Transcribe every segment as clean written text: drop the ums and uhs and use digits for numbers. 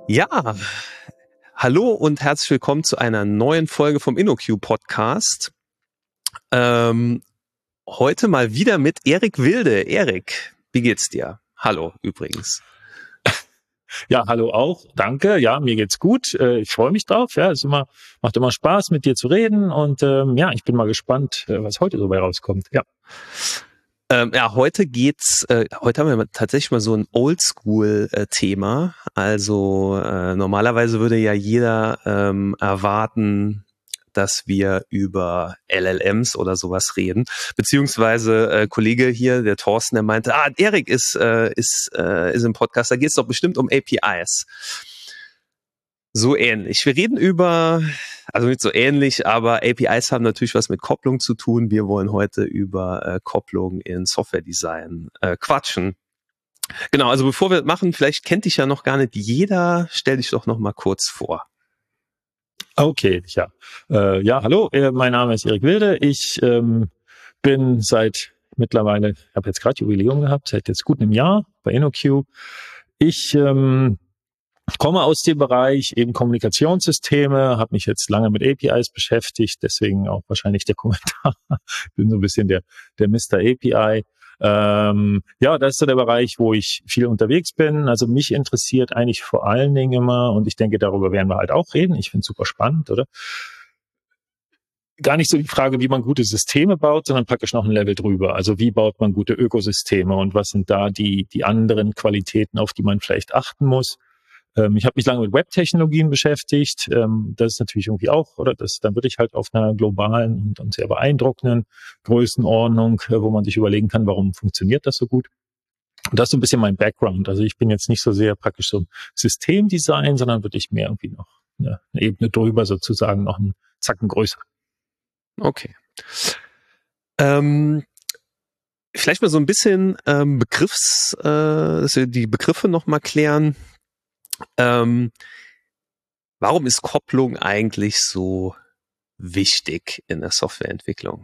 Ja, hallo und herzlich willkommen zu einer neuen Folge vom InnoQ Podcast. Heute mal wieder mit Erik Wilde. Erik, wie geht's dir? Hallo übrigens. Ja, hallo auch. Danke. Ja, mir geht's gut. Ich freue mich drauf. Ja, macht immer Spaß, mit dir zu reden. Und ja, ich bin mal gespannt, was heute so bei rauskommt. Ja. Heute heute haben wir tatsächlich mal so ein Oldschool-Thema. Also normalerweise würde ja jeder erwarten, dass wir über LLMs oder sowas reden. Beziehungsweise Kollege hier, der Thorsten, der meinte, Erik ist im Podcast, da geht es doch bestimmt um APIs. So ähnlich. Wir reden also nicht so ähnlich, aber APIs haben natürlich was mit Kopplung zu tun. Wir wollen heute über Kopplung in Software-Design quatschen. Genau, also bevor wir das machen, vielleicht kennt dich ja noch gar nicht jeder. Stell dich doch noch mal kurz vor. Okay, ja. Hallo, mein Name ist Erik Wilde. Ich bin mittlerweile, ich habe jetzt gerade Jubiläum gehabt, seit jetzt gut einem Jahr bei InnoQ. Ich komme aus dem Bereich eben Kommunikationssysteme, habe mich jetzt lange mit APIs beschäftigt, deswegen auch wahrscheinlich der Kommentar. Ich bin so ein bisschen der Mr. API. Das ist so der Bereich, wo ich viel unterwegs bin. Also mich interessiert eigentlich vor allen Dingen immer, und ich denke, darüber werden wir halt auch reden. Ich finde es super spannend, oder? Gar nicht so die Frage, wie man gute Systeme baut, sondern praktisch noch ein Level drüber. Also wie baut man gute Ökosysteme und was sind da die anderen Qualitäten, auf die man vielleicht achten muss? Ich habe mich lange mit Web-Technologien beschäftigt. Das ist natürlich irgendwie auch, dann würde ich halt auf einer globalen und sehr beeindruckenden Größenordnung, wo man sich überlegen kann, warum funktioniert das so gut. Und das ist so ein bisschen mein Background. Also ich bin jetzt nicht so sehr praktisch so Systemdesign, sondern würde ich mehr irgendwie noch eine Ebene drüber sozusagen, noch einen Zacken größer. Okay. Vielleicht mal so ein bisschen dass wir die Begriffe noch mal klären. Warum ist Kopplung eigentlich so wichtig in der Softwareentwicklung?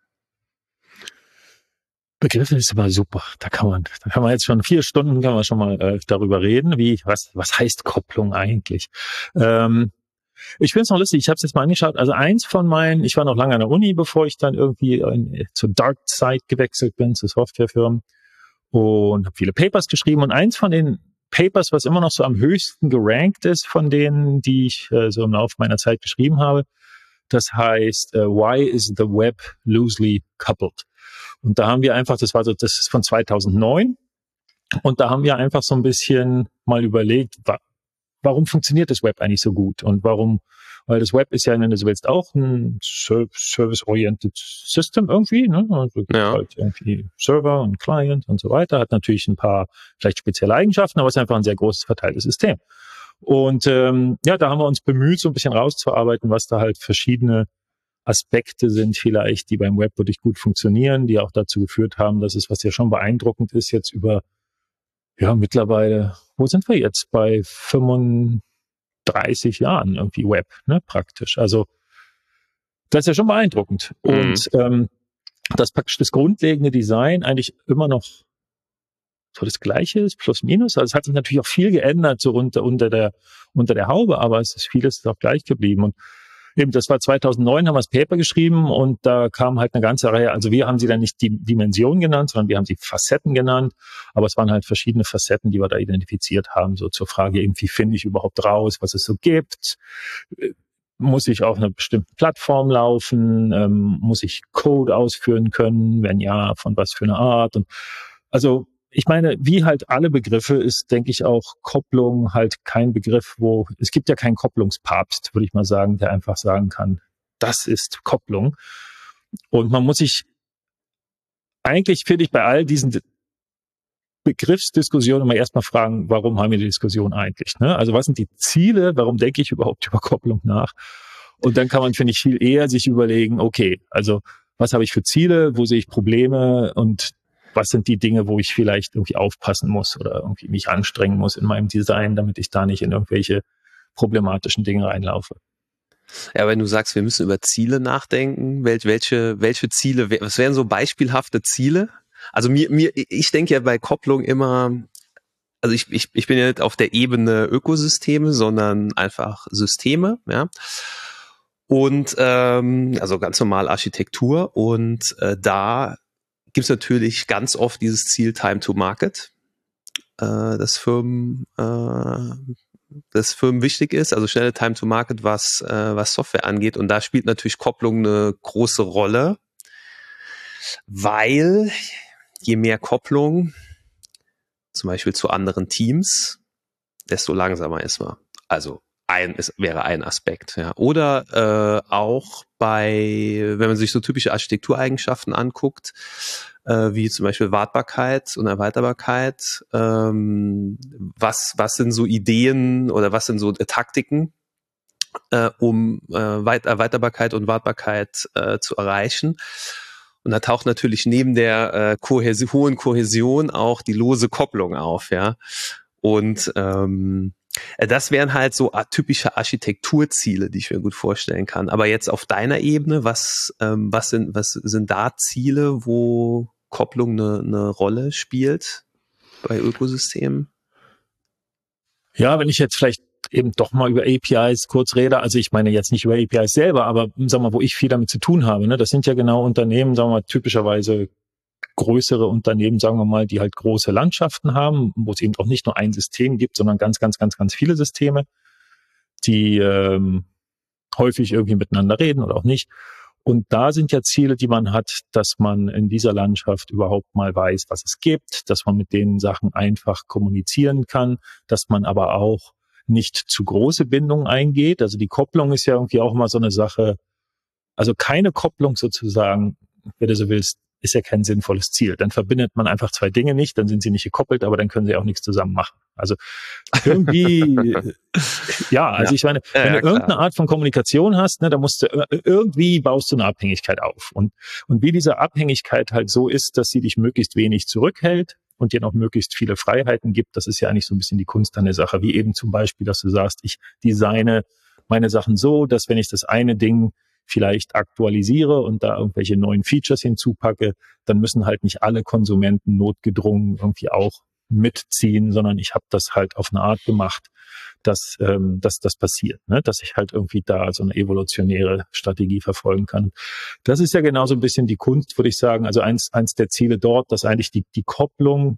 Begriffe ist immer super. Da kann man jetzt schon 4 Stunden kann man schon mal darüber reden, was heißt Kopplung eigentlich? Ich finde es noch lustig, ich habe es jetzt mal angeschaut. Also ich war noch lange an der Uni, bevor ich dann irgendwie zur Dark Side gewechselt bin, zu Softwarefirmen, und habe viele Papers geschrieben. Und eins von den Papers, was immer noch so am höchsten gerankt ist von denen, die ich so im Laufe meiner Zeit geschrieben habe, das heißt Why is the Web Loosely Coupled? Und da haben wir einfach, das ist von 2009, und da haben wir einfach so ein bisschen mal überlegt, warum funktioniert das Web eigentlich so gut? Und weil das Web ist ja, wenn du so willst, auch ein Service-Oriented System irgendwie, ne? Also halt irgendwie Server und Client und so weiter, hat natürlich ein paar vielleicht spezielle Eigenschaften, aber es ist einfach ein sehr großes verteiltes System. Und da haben wir uns bemüht, so ein bisschen rauszuarbeiten, was da halt verschiedene Aspekte sind vielleicht, die beim Web wirklich gut funktionieren, die auch dazu geführt haben, dass es, was ja schon beeindruckend ist, jetzt über mittlerweile, wo sind wir jetzt? Bei 35 Jahren irgendwie Web, ne, praktisch. Also das ist ja schon beeindruckend. Und dass praktisch das grundlegende Design eigentlich immer noch so das Gleiche ist, plus minus. Also es hat sich natürlich auch viel geändert, so unter der Haube, aber vieles ist auch gleich geblieben. Und eben, das war 2009, haben wir das Paper geschrieben, und da kam halt eine ganze Reihe, also wir haben sie dann nicht die Dimensionen genannt, sondern wir haben sie Facetten genannt, aber es waren halt verschiedene Facetten, die wir da identifiziert haben, so zur Frage, irgendwie finde ich überhaupt raus, was es so gibt, muss ich auf einer bestimmten Plattform laufen, muss ich Code ausführen können, wenn ja, von was für eine Art, und also ich meine, wie halt alle Begriffe ist, denke ich, auch Kopplung halt kein Begriff, es gibt ja keinen Kopplungspapst, würde ich mal sagen, der einfach sagen kann, das ist Kopplung. Und man muss sich eigentlich, finde ich, bei all diesen Begriffsdiskussionen immer erstmal fragen, warum haben wir die Diskussion eigentlich? Ne? Also was sind die Ziele? Warum denke ich überhaupt über Kopplung nach? Und dann kann man, finde ich, viel eher sich überlegen, okay, also was habe ich für Ziele? Wo sehe ich Probleme? Und was sind die Dinge, wo ich vielleicht irgendwie aufpassen muss oder irgendwie mich anstrengen muss in meinem Design, damit ich da nicht in irgendwelche problematischen Dinge reinlaufe? Ja, wenn du sagst, wir müssen über Ziele nachdenken, welche Ziele, was wären so beispielhafte Ziele? Also ich denke ja bei Kopplung immer also ich bin ja nicht auf der Ebene Ökosysteme, sondern einfach Systeme, ja. Und also ganz normal Architektur. Und da gibt es natürlich ganz oft dieses Ziel Time to Market, das Firmen wichtig ist, also schnelle Time to Market, was Software angeht. Und da spielt natürlich Kopplung eine große Rolle, weil je mehr Kopplung, zum Beispiel zu anderen Teams, desto langsamer ist man. Also wäre ein Aspekt. Ja. Oder auch wenn man sich so typische Architektureigenschaften anguckt, wie zum Beispiel Wartbarkeit und Erweiterbarkeit, was sind so Ideen oder was sind so Taktiken, um Erweiterbarkeit und Wartbarkeit zu erreichen. Und da taucht natürlich neben der hohen Kohäsion auch die lose Kopplung auf, ja. Und das wären halt so typische Architekturziele, die ich mir gut vorstellen kann. Aber jetzt auf deiner Ebene, was sind da Ziele, wo Kopplung eine Rolle spielt bei Ökosystemen? Ja, wenn ich jetzt vielleicht eben doch mal über APIs kurz rede, also ich meine jetzt nicht über APIs selber, aber sag mal, wo ich viel damit zu tun habe, ne? Das sind ja genau Unternehmen, sagen wir mal, typischerweise größere Unternehmen, sagen wir mal, die halt große Landschaften haben, wo es eben auch nicht nur ein System gibt, sondern ganz viele Systeme, die häufig irgendwie miteinander reden oder auch nicht. Und da sind ja Ziele, die man hat, dass man in dieser Landschaft überhaupt mal weiß, was es gibt, dass man mit den Sachen einfach kommunizieren kann, dass man aber auch nicht zu große Bindungen eingeht. Also die Kopplung ist ja irgendwie auch immer so eine Sache. Also keine Kopplung sozusagen, wenn du so willst, ist ja kein sinnvolles Ziel. Dann verbindet man einfach zwei Dinge nicht, dann sind sie nicht gekoppelt, aber dann können sie auch nichts zusammen machen. Also irgendwie, also ich meine, wenn du irgendeine Art von Kommunikation hast, ne, dann musst du irgendwie baust du eine Abhängigkeit auf. Und wie diese Abhängigkeit halt so ist, dass sie dich möglichst wenig zurückhält und dir noch möglichst viele Freiheiten gibt, das ist ja eigentlich so ein bisschen die Kunst an der Sache, wie eben zum Beispiel, dass du sagst, ich designe meine Sachen so, dass wenn ich das eine Ding vielleicht aktualisiere und da irgendwelche neuen Features hinzupacke, dann müssen halt nicht alle Konsumenten notgedrungen irgendwie auch mitziehen, sondern ich habe das halt auf eine Art gemacht, dass das passiert, ne? Dass ich halt irgendwie da so eine evolutionäre Strategie verfolgen kann. Das ist ja genau so ein bisschen die Kunst, würde ich sagen. Also eins der Ziele dort, dass eigentlich die Kopplung,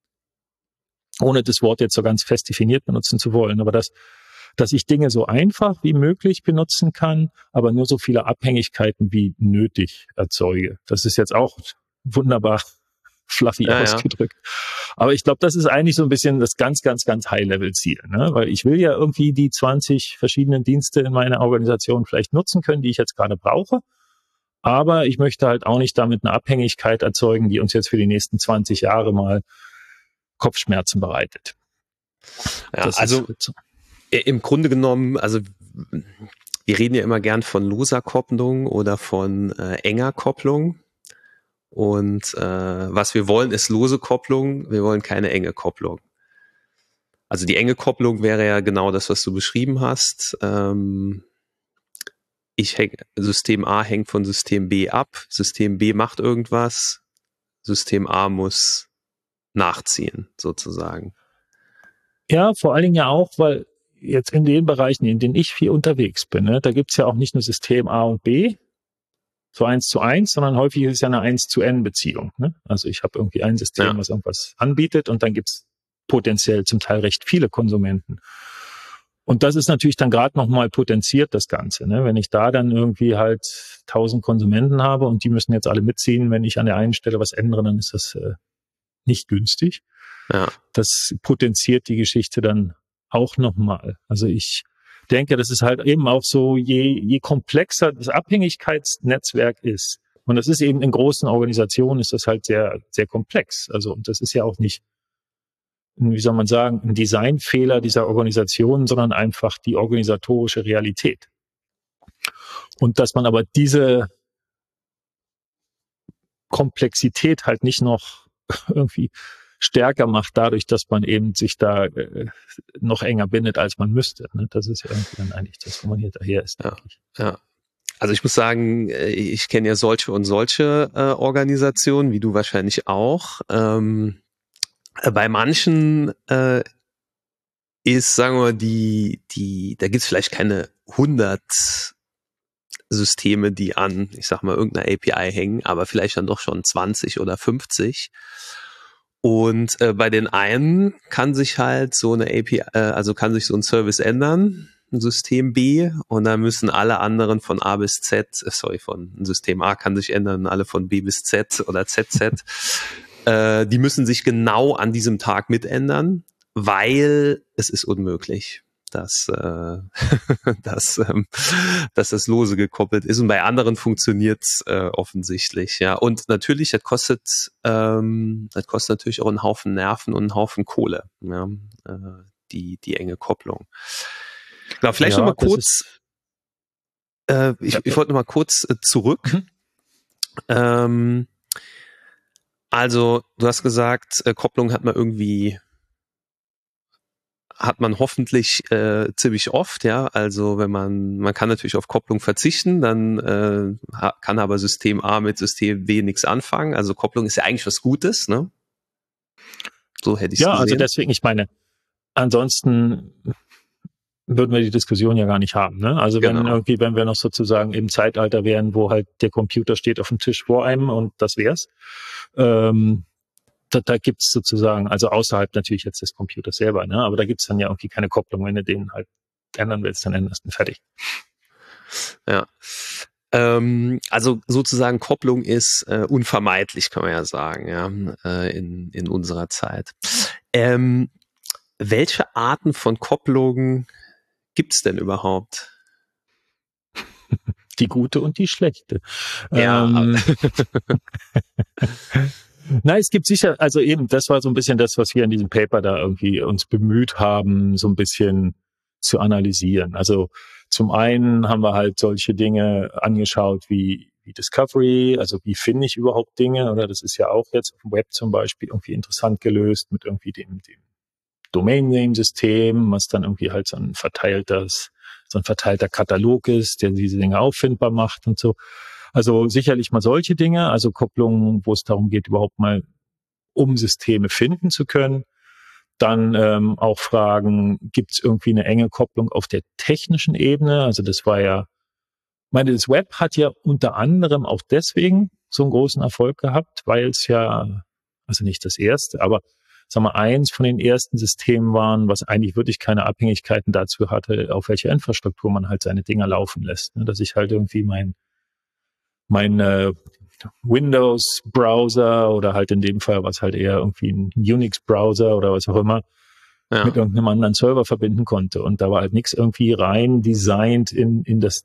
ohne das Wort jetzt so ganz fest definiert benutzen zu wollen, aber dass ich Dinge so einfach wie möglich benutzen kann, aber nur so viele Abhängigkeiten wie nötig erzeuge. Das ist jetzt auch wunderbar fluffy ausgedrückt. Aber ich glaube, das ist eigentlich so ein bisschen das ganz High-Level-Ziel, ne? Weil ich will ja irgendwie die 20 verschiedenen Dienste in meiner Organisation vielleicht nutzen können, die ich jetzt gerade brauche. Aber ich möchte halt auch nicht damit eine Abhängigkeit erzeugen, die uns jetzt für die nächsten 20 Jahre mal Kopfschmerzen bereitet. Ja, also im Grunde genommen, also wir reden ja immer gern von loser Kopplung oder von enger Kopplung. Und was wir wollen, ist lose Kopplung. Wir wollen keine enge Kopplung. Also die enge Kopplung wäre ja genau das, was du beschrieben hast. System A hängt von System B ab. System B macht irgendwas. System A muss nachziehen, sozusagen. Ja, vor allen Dingen ja auch, weil jetzt in den Bereichen, in denen ich viel unterwegs bin, ne, da gibt's ja auch nicht nur System A und B, so 1:1, sondern häufig ist es ja eine 1:N-Beziehung. Ne? Also ich habe irgendwie ein System, was irgendwas anbietet und dann gibt's potenziell zum Teil recht viele Konsumenten. Und das ist natürlich dann gerade nochmal potenziert, das Ganze. Ne? Wenn ich da dann irgendwie halt 1000 Konsumenten habe und die müssen jetzt alle mitziehen, wenn ich an der einen Stelle was ändere, dann ist das nicht günstig. Ja. Das potenziert die Geschichte dann auch nochmal. Also ich denke, das ist halt eben auch so, je komplexer das Abhängigkeitsnetzwerk ist, und das ist eben in großen Organisationen, ist das halt sehr, sehr komplex. Also, und das ist ja auch nicht, wie soll man sagen, ein Designfehler dieser Organisation, sondern einfach die organisatorische Realität. Und dass man aber diese Komplexität halt nicht noch irgendwie stärker macht dadurch, dass man eben sich da noch enger bindet, als man müsste. Ne? Das ist ja irgendwie dann eigentlich das, wo man hinterher ist. Ja. Also ich muss sagen, ich kenne ja solche und solche Organisationen, wie du wahrscheinlich auch. Bei manchen ist, sagen wir mal, da gibt es vielleicht keine 100 Systeme, die an, ich sag mal, irgendeiner API hängen, aber vielleicht dann doch schon 20 oder 50. Und bei den einen kann sich halt so eine API, also kann sich so ein Service ändern, ein System B, und dann müssen alle anderen von A bis Z, von System A kann sich ändern, alle von B bis Z oder ZZ, die müssen sich genau an diesem Tag mitändern, weil es ist unmöglich, dass das lose gekoppelt ist. Und bei anderen funktioniert es offensichtlich, ja. Und natürlich, das kostet natürlich auch einen Haufen Nerven und einen Haufen Kohle, ja, die enge Kopplung. Genau, vielleicht noch mal kurz, ich wollte noch mal kurz zurück. Also, du hast gesagt, Kopplung hat man hoffentlich ziemlich oft, ja. Also wenn man kann natürlich auf Kopplung verzichten, dann kann aber System A mit System B nichts anfangen. Also Kopplung ist ja eigentlich was Gutes, ne? So hätte ich es gesehen. Ja, also deswegen, ich meine, ansonsten würden wir die Diskussion ja gar nicht haben, ne? Also wenn wir noch sozusagen im Zeitalter wären, wo halt der Computer steht auf dem Tisch vor einem und das wär's, da gibt's sozusagen, also außerhalb natürlich jetzt des Computers selber, ne? Aber da gibt's dann ja irgendwie keine Kopplung. Wenn du den halt ändern willst, dann änderst du ihn fertig. Ja. Also sozusagen Kopplung ist unvermeidlich, kann man ja sagen, ja, in unserer Zeit. Welche Arten von Kopplungen gibt's denn überhaupt? Die gute und die schlechte. Ja. Na, es gibt sicher, also eben, das war so ein bisschen das, was wir in diesem Paper da irgendwie uns bemüht haben, so ein bisschen zu analysieren. Also zum einen haben wir halt solche Dinge angeschaut wie Discovery, also wie finde ich überhaupt Dinge, oder das ist ja auch jetzt auf dem Web zum Beispiel irgendwie interessant gelöst mit irgendwie dem Domain-Name-System, was dann irgendwie halt so ein verteilter Katalog ist, der diese Dinge auffindbar macht und so. Also sicherlich mal solche Dinge, also Kopplungen, wo es darum geht, überhaupt mal um Systeme finden zu können. Dann auch Fragen, gibt es irgendwie eine enge Kopplung auf der technischen Ebene? Also das war ja, das Web hat ja unter anderem auch deswegen so einen großen Erfolg gehabt, weil es ja, also nicht das erste, aber sagen wir, eins von den ersten Systemen waren, was eigentlich wirklich keine Abhängigkeiten dazu hatte, auf welcher Infrastruktur man halt seine Dinger laufen lässt. Dass ich halt irgendwie mein Windows-Browser oder halt in dem Fall was halt eher irgendwie ein Unix-Browser oder was auch immer mit irgendeinem anderen Server verbinden konnte. Und da war halt nichts irgendwie rein designt in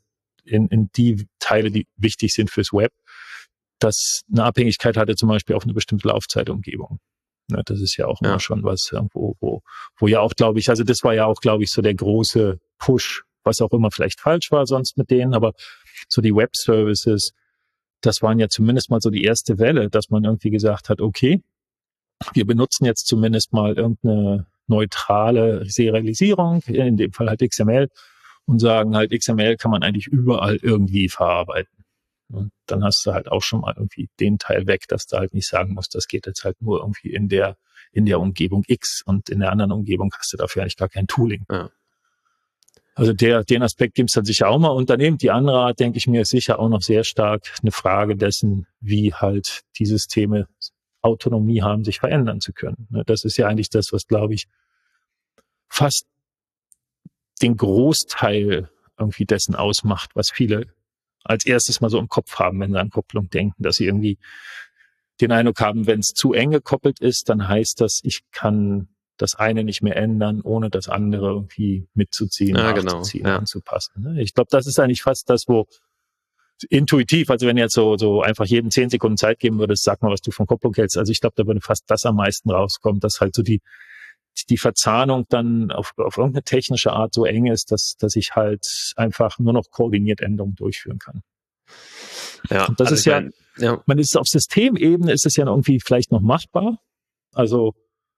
die Teile, die wichtig sind fürs Web, das eine Abhängigkeit hatte zum Beispiel auf eine bestimmte Laufzeitumgebung. Ja, das ist ja auch immer schon was, wo ja auch, glaube ich, also das war ja auch, glaube ich, so der große Push, was auch immer vielleicht falsch war sonst mit denen, aber so die Web-Services, das waren ja zumindest mal so die erste Welle, dass man irgendwie gesagt hat, okay, wir benutzen jetzt zumindest mal irgendeine neutrale Serialisierung, in dem Fall halt XML, und sagen halt, XML kann man eigentlich überall irgendwie verarbeiten. Und dann hast du halt auch schon mal irgendwie den Teil weg, dass du halt nicht sagen musst, das geht jetzt halt nur irgendwie in der Umgebung X und in der anderen Umgebung hast du dafür eigentlich gar kein Tooling. Ja. Also den Aspekt gibt es dann sicher auch mal. Und daneben die andere Art, denke ich mir, ist sicher auch noch sehr stark eine Frage dessen, wie halt die Systeme Autonomie haben, sich verändern zu können. Das ist ja eigentlich das, was, glaube ich, fast den Großteil irgendwie dessen ausmacht, was viele als erstes mal so im Kopf haben, wenn sie an Kopplung denken, dass sie irgendwie den Eindruck haben, wenn es zu eng gekoppelt ist, dann heißt das, ich kann das eine nicht mehr ändern, ohne das andere irgendwie mitzuziehen, nachzuziehen, anzupassen. Ich glaube, das ist eigentlich fast das, wo intuitiv, also wenn du jetzt so einfach jedem 10 Sekunden Zeit geben würdest, sag mal, was du von Kopplung hältst. Also ich glaube, da würde fast das am meisten rauskommen, dass halt so die Verzahnung dann auf irgendeine technische Art so eng ist, dass ich halt einfach nur noch koordiniert Änderungen durchführen kann. Ja, und das ist man ist auf Systemebene ist es ja irgendwie vielleicht noch machbar. Also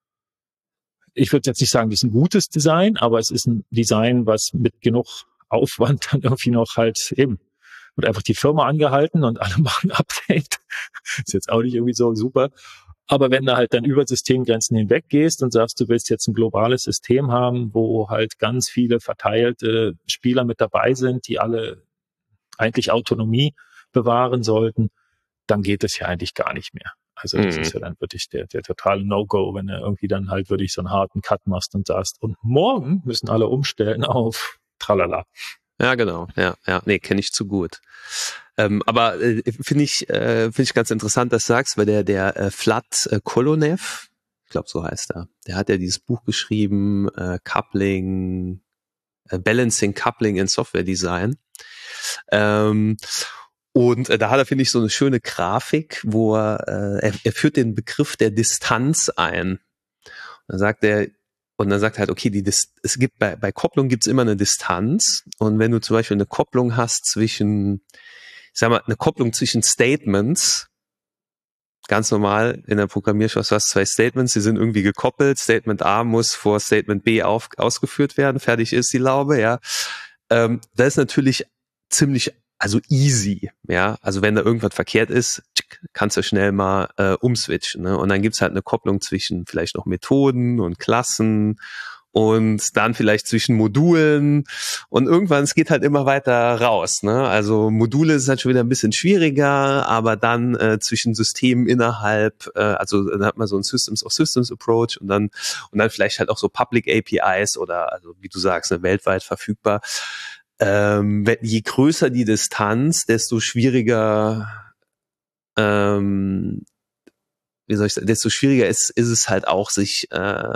ich würde jetzt nicht sagen, das ist ein gutes Design, aber es ist ein Design, was mit genug Aufwand dann irgendwie noch halt eben wird einfach die Firma angehalten und alle machen ein Update. Ist jetzt auch nicht irgendwie so super. Aber wenn du halt dann über Systemgrenzen hinweg gehst und sagst, du willst jetzt ein globales System haben, wo halt ganz viele verteilte Spieler mit dabei sind, die alle eigentlich Autonomie bewahren sollten, dann geht es ja eigentlich gar nicht mehr. Also das ist ja dann wirklich der totale No-Go, wenn du irgendwie dann halt wirklich so einen harten Cut machst und sagst, und morgen müssen alle umstellen auf Tralala. Ja, genau. Ja. Nee, kenne ich zu gut. Aber finde ich ganz interessant, dass du sagst, weil der Vlad Kolonev, ich glaube, so heißt er, der hat ja dieses Buch geschrieben, Balancing Coupling in Software Design. Und da hat er, finde ich, so eine schöne Grafik, wo er führt den Begriff der Distanz ein. Dann sagt er halt, okay, es gibt bei Kopplung gibt's immer eine Distanz. Und wenn du zum Beispiel eine Kopplung hast zwischen Statements, ganz normal in der Programmiersprache, du hast zwei Statements, die sind irgendwie gekoppelt. Statement A muss vor Statement B ausgeführt werden, fertig ist die Laube, ja. Das ist natürlich ziemlich, also easy, ja. Also wenn da irgendwas verkehrt ist, kannst du schnell mal umswitchen, ne? Und dann gibt's halt eine Kopplung zwischen vielleicht noch Methoden und Klassen und dann vielleicht zwischen Modulen und irgendwann, es geht halt immer weiter raus, ne? Also Module ist halt schon wieder ein bisschen schwieriger, aber dann zwischen Systemen innerhalb, also dann hat man so ein Systems of Systems Approach und dann vielleicht halt auch so Public APIs oder, also wie du sagst, ne, weltweit verfügbar. Je größer die Distanz, desto schwieriger desto schwieriger ist es halt auch, sich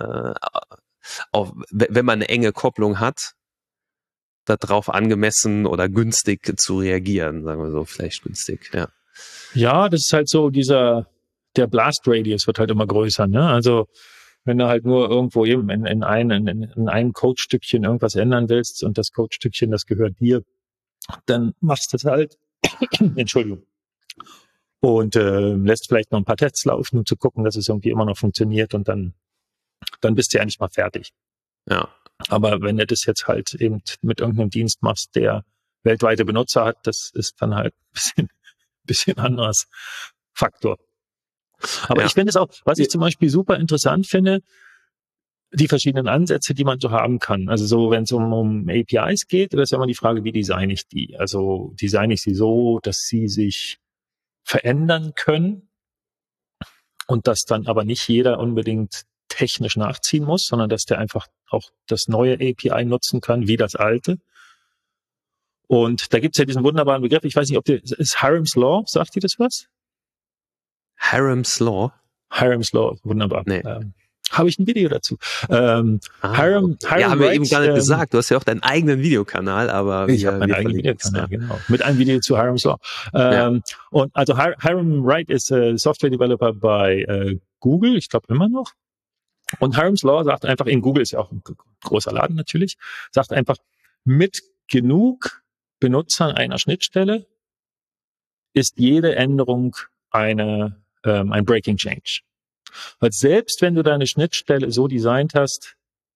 wenn man eine enge Kopplung hat, darauf angemessen oder günstig zu reagieren, sagen wir so, vielleicht günstig, ja. Ja, das ist halt so der Blast Radius wird halt immer größer, ne? Also wenn du halt nur irgendwo eben in einem Codestückchen irgendwas ändern willst und das Codestückchen, das gehört dir, dann machst du das halt, Entschuldigung, und lässt vielleicht noch ein paar Tests laufen, um zu gucken, dass es irgendwie immer noch funktioniert und dann bist du ja nicht mal fertig. Ja. Aber wenn du das jetzt halt eben mit irgendeinem Dienst machst, der weltweite Benutzer hat, das ist dann halt ein bisschen anderes Faktor. Aber ich finde es auch, was ich zum Beispiel super interessant finde, die verschiedenen Ansätze, die man so haben kann. Also so, wenn es um APIs geht, das ist ja immer die Frage, wie designe ich die? Also designe ich sie so, dass sie sich verändern können und dass dann aber nicht jeder unbedingt technisch nachziehen muss, sondern dass der einfach auch das neue API nutzen kann, wie das alte. Und da gibt's ja diesen wunderbaren Begriff, ich weiß nicht, ist Hiram's Law, sagt ihr das was? Hiram's Law? Hiram's Law, wunderbar. Nee. Habe ich ein Video dazu. Hiram haben wir eben gar nicht gesagt. Du hast ja auch deinen eigenen Videokanal, aber ich habe meinen eigenen Videokanal, genau. Mit einem Video zu Hiram's Law. Und also Hiram Wright ist Software Developer bei Google, ich glaube immer noch. Und Hiram's Law sagt einfach, in Google ist ja auch ein großer Laden natürlich, sagt einfach, mit genug Benutzern einer Schnittstelle ist jede Änderung ein Breaking Change. Weil selbst wenn du deine Schnittstelle so designt hast,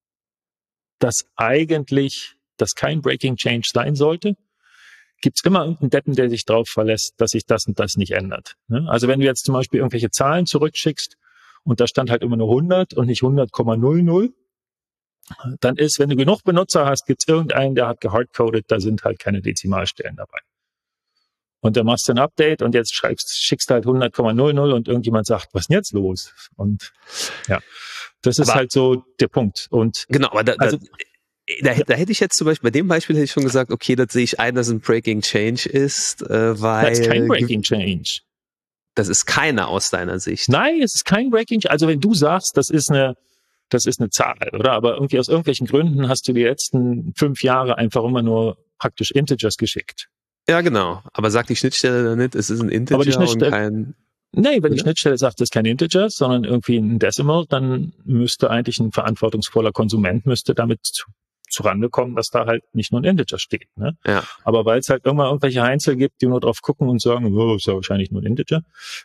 dass eigentlich das kein Breaking Change sein sollte, gibt's immer irgendeinen Deppen, der sich drauf verlässt, dass sich das und das nicht ändert. Also wenn du jetzt zum Beispiel irgendwelche Zahlen zurückschickst und da stand halt immer nur 100 und nicht 100,00, dann ist, wenn du genug Benutzer hast, gibt's irgendeinen, der hat gehardcoded, da sind halt keine Dezimalstellen dabei. Und dann machst du ein Update und jetzt schickst du halt 100,00 und irgendjemand sagt, was ist denn jetzt los? Und ja, das ist halt so der Punkt. Und genau, aber da hätte ich jetzt zum Beispiel, bei dem Beispiel hätte ich schon gesagt, okay, das sehe ich ein, dass ein Breaking Change ist, weil... Das ist kein Breaking Change. Das ist keiner aus deiner Sicht. Nein, es ist kein Breaking Change. Also wenn du sagst, das ist eine Zahl, oder? Aber irgendwie aus irgendwelchen Gründen hast du die letzten 5 Jahre einfach immer nur praktisch Integers geschickt. Ja, genau. Aber sagt die Schnittstelle dann nicht, es ist ein Integer und kein... Nee, wenn die Schnittstelle sagt, es ist kein Integer, sondern irgendwie ein Decimal, dann müsste eigentlich ein verantwortungsvoller Konsument damit zurande kommen, dass da halt nicht nur ein Integer steht. Ne? Ja. Aber weil es halt immer irgendwelche Einzel gibt, die nur drauf gucken und sagen, oh, ist ja wahrscheinlich nur ein Integer,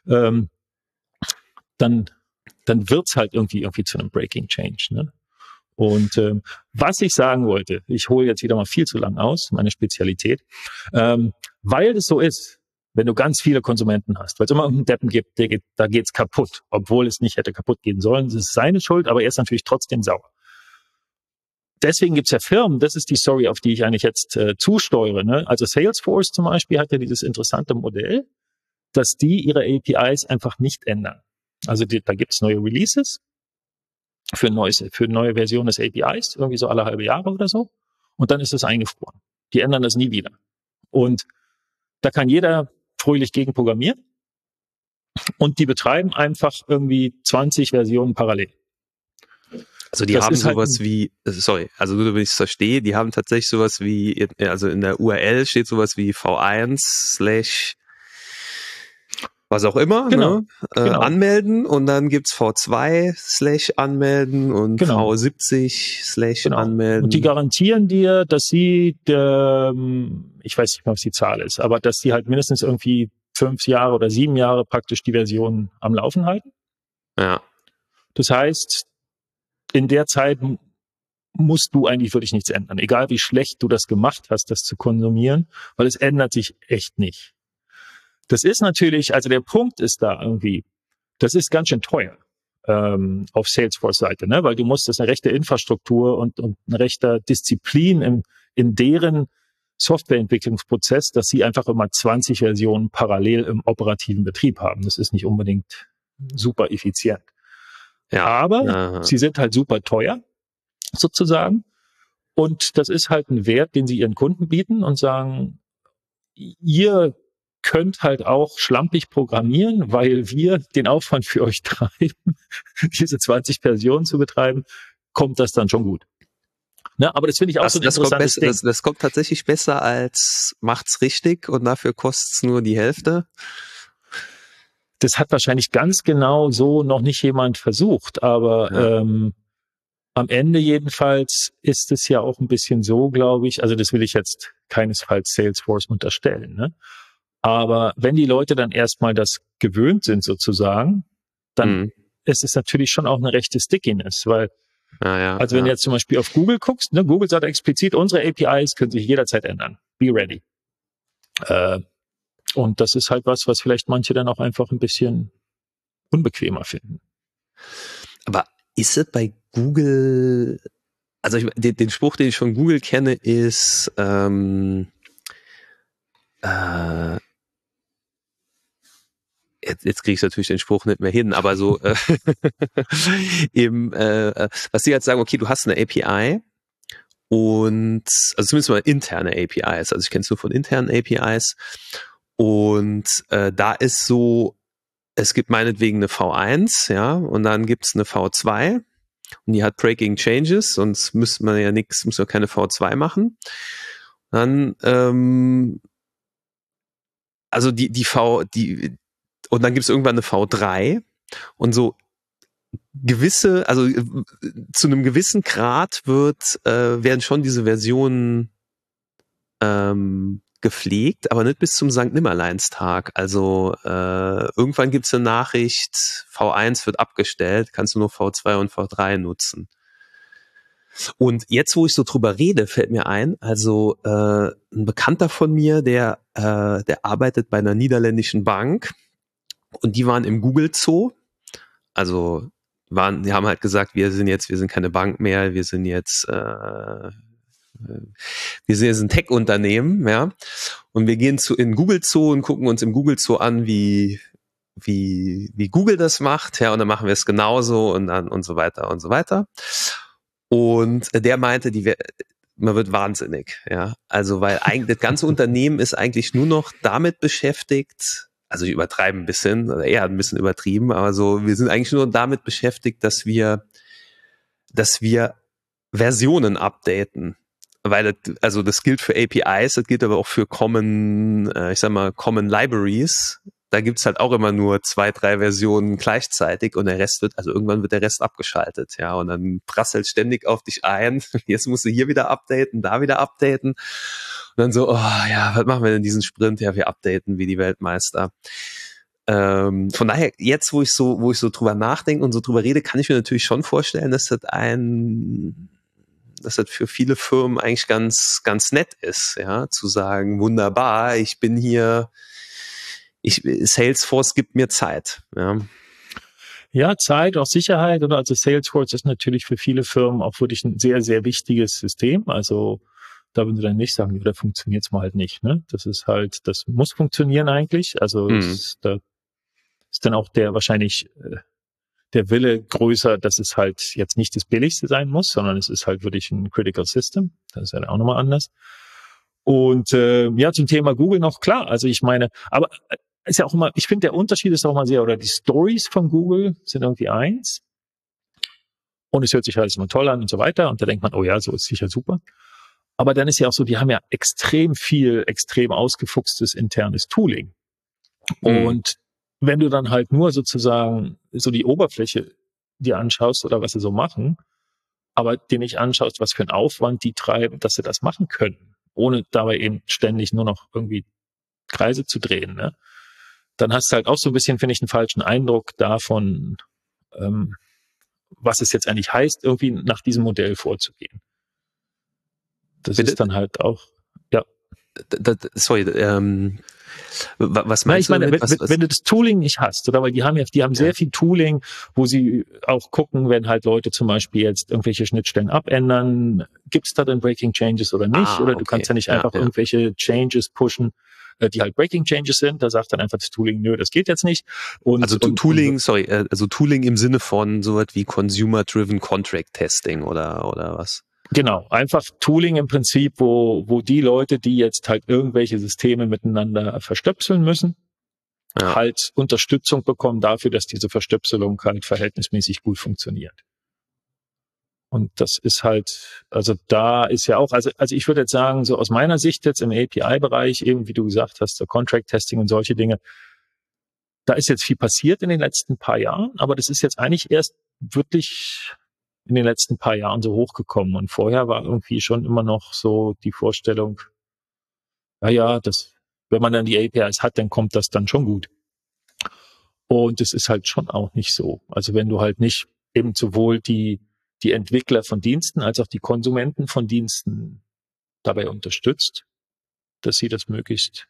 dann wird's halt irgendwie zu einem Breaking Change. Ne? Und was ich sagen wollte, ich hole jetzt wieder mal viel zu lang aus, meine Spezialität, weil es so ist, wenn du ganz viele Konsumenten hast, weil es immer einen Deppen gibt, da geht's kaputt, obwohl es nicht hätte kaputt gehen sollen. Das ist seine Schuld, aber er ist natürlich trotzdem sauer. Deswegen gibt's ja Firmen, das ist die Story, auf die ich eigentlich jetzt zusteuere. Ne? Also Salesforce zum Beispiel hat ja dieses interessante Modell, dass die ihre APIs einfach nicht ändern. Also da gibt's neue Releases für neue Versionen des APIs, irgendwie so alle halbe Jahre oder so. Und dann ist es eingefroren. Die ändern das nie wieder. Und da kann jeder fröhlich gegen programmieren. Und die betreiben einfach irgendwie 20 Versionen parallel. Also die haben sowas wie, also nur damit ich es verstehe, die haben tatsächlich sowas wie, also in der URL steht sowas wie V1/ was auch immer, genau, ne? Anmelden und dann gibt's V2/ anmelden und genau. V70/ anmelden. Und die garantieren dir, dass sie, ich weiß nicht mehr, was die Zahl ist, aber dass die halt mindestens irgendwie 5 Jahre oder 7 Jahre praktisch die Version am Laufen halten. Ja. Das heißt, in der Zeit musst du eigentlich wirklich nichts ändern, egal wie schlecht du das gemacht hast, das zu konsumieren, weil es ändert sich echt nicht. Das ist natürlich, also der Punkt ist da irgendwie, das ist ganz schön teuer auf Salesforce-Seite, ne? Weil du musst, das eine rechte Infrastruktur und eine rechte Disziplin in deren Softwareentwicklungsprozess, dass sie einfach immer 20 Versionen parallel im operativen Betrieb haben. Das ist nicht unbedingt super effizient. Ja, aber sie sind halt super teuer, sozusagen. Und das ist halt ein Wert, den sie ihren Kunden bieten und sagen, ihr könnt halt auch schlampig programmieren, weil wir den Aufwand für euch treiben, diese 20 Versionen zu betreiben, kommt das dann schon gut. Ne? Aber das finde ich auch so ein interessantes Ding. Das kommt tatsächlich besser als macht's richtig und dafür kostet's nur die Hälfte. Das hat wahrscheinlich ganz genau so noch nicht jemand versucht, aber am Ende jedenfalls ist es ja auch ein bisschen so, glaube ich, also das will ich jetzt keinesfalls Salesforce unterstellen, ne? Aber wenn die Leute dann erstmal das gewöhnt sind sozusagen, dann ist es natürlich schon auch eine rechte Stickiness, weil also wenn du jetzt zum Beispiel auf Google guckst, ne, Google sagt explizit, unsere APIs können sich jederzeit ändern. Be ready. Und das ist halt was vielleicht manche dann auch einfach ein bisschen unbequemer finden. Aber ist es bei Google, also den Spruch, den ich von Google kenne, ist jetzt kriege ich natürlich den Spruch nicht mehr hin, aber so was sie halt sagen, okay, du hast eine API und also zumindest mal interne APIs, also ich kenne es nur von internen APIs und da ist so, es gibt meinetwegen eine V1, ja, und dann gibt's eine V2 und die hat Breaking Changes, sonst muss man ja keine V2 machen. Dann also und dann gibt es irgendwann eine V3 und so gewisse, also zu einem gewissen Grad werden schon diese Versionen gepflegt, aber nicht bis zum Sankt Nimmerleinstag. Also irgendwann gibt es eine Nachricht, V1 wird abgestellt, kannst du nur V2 und V3 nutzen. Und jetzt, wo ich so drüber rede, fällt mir ein, also ein Bekannter von mir, der arbeitet bei einer niederländischen Bank und die waren im Google Zoo. Also die haben halt gesagt, wir sind keine Bank mehr, wir sind jetzt ein Tech-Unternehmen, ja. Und wir gehen in Google Zoo und gucken uns im Google Zoo an, wie Google das macht, ja, und dann machen wir es genauso und dann und so weiter und so weiter. Und der meinte, man wird wahnsinnig, ja. Also, weil eigentlich das ganze Unternehmen ist eigentlich nur noch damit beschäftigt, also ich übertreibe ein bisschen, oder eher ein bisschen übertrieben, aber so, wir sind eigentlich nur damit beschäftigt, dass wir Versionen updaten. Weil das gilt für APIs, das gilt aber auch für Common Libraries. Da gibt's halt auch immer nur 2, 3 Versionen gleichzeitig und irgendwann wird der Rest abgeschaltet, ja, und dann prasselt ständig auf dich ein, jetzt musst du hier wieder updaten, da wieder updaten und dann so, oh ja, was machen wir denn diesen Sprint? Ja, wir updaten wie die Weltmeister. Von daher, jetzt, wo ich so drüber nachdenke und so drüber rede, kann ich mir natürlich schon vorstellen, dass das für viele Firmen eigentlich ganz, ganz nett ist, ja, zu sagen, wunderbar, ich bin hier Salesforce gibt mir Zeit. Ja. Ja, Zeit, auch Sicherheit, oder? Also Salesforce ist natürlich für viele Firmen auch wirklich ein sehr, sehr wichtiges System. Also da würden sie dann nicht sagen, ja, da funktioniert's mal halt nicht. Ne? Das ist halt, das muss funktionieren eigentlich. Also da ist dann auch wahrscheinlich der Wille größer, dass es halt jetzt nicht das Billigste sein muss, sondern es ist halt wirklich ein Critical System. Das ist ja auch nochmal anders. Und ja, zum Thema Google noch klar. Also ich meine, aber ist ja auch immer, ich finde, der Unterschied ist auch mal sehr, oder die Stories von Google sind irgendwie eins. Und es hört sich alles immer toll an und so weiter. Und da denkt man, oh ja, so ist sicher super. Aber dann ist ja auch so, die haben ja extrem ausgefuchstes internes Tooling. Und wenn du dann halt nur sozusagen so die Oberfläche dir anschaust oder was sie so machen, aber dir nicht anschaust, was für einen Aufwand die treiben, dass sie das machen können, ohne dabei eben ständig nur noch irgendwie Kreise zu drehen, ne? Dann hast du halt auch so ein bisschen, finde ich, einen falschen Eindruck davon, was es jetzt eigentlich heißt, irgendwie nach diesem Modell vorzugehen. Das Bitte? ist dann halt auch, ja. Sorry, was meinst du damit? Wenn du das Tooling nicht hast, oder? Weil die haben sehr viel Tooling, wo sie auch gucken, wenn halt Leute zum Beispiel jetzt irgendwelche Schnittstellen abändern, gibt es da dann Breaking Changes oder nicht? Oder du kannst ja nicht einfach irgendwelche Changes pushen, die halt Breaking Changes sind. Da sagt dann einfach das Tooling, nö, das geht jetzt nicht. Tooling im Sinne von so was wie Consumer-Driven Contract Testing oder was? Genau, einfach Tooling im Prinzip, wo die Leute, die jetzt halt irgendwelche Systeme miteinander verstöpseln müssen, halt Unterstützung bekommen dafür, dass diese Verstöpselung halt verhältnismäßig gut funktioniert. Und das ist halt, also da ist ja auch, also ich würde jetzt sagen, so aus meiner Sicht jetzt im API-Bereich, eben wie du gesagt hast, so Contract-Testing und solche Dinge, da ist jetzt viel passiert in den letzten paar Jahren, aber das ist jetzt eigentlich erst wirklich in den letzten paar Jahren so hochgekommen. Und vorher war irgendwie schon immer noch so die Vorstellung, naja, wenn man dann die APIs hat, dann kommt das dann schon gut. Und es ist halt schon auch nicht so. Also wenn du halt nicht eben sowohl die Entwickler von Diensten als auch die Konsumenten von Diensten dabei unterstützt, dass sie das möglichst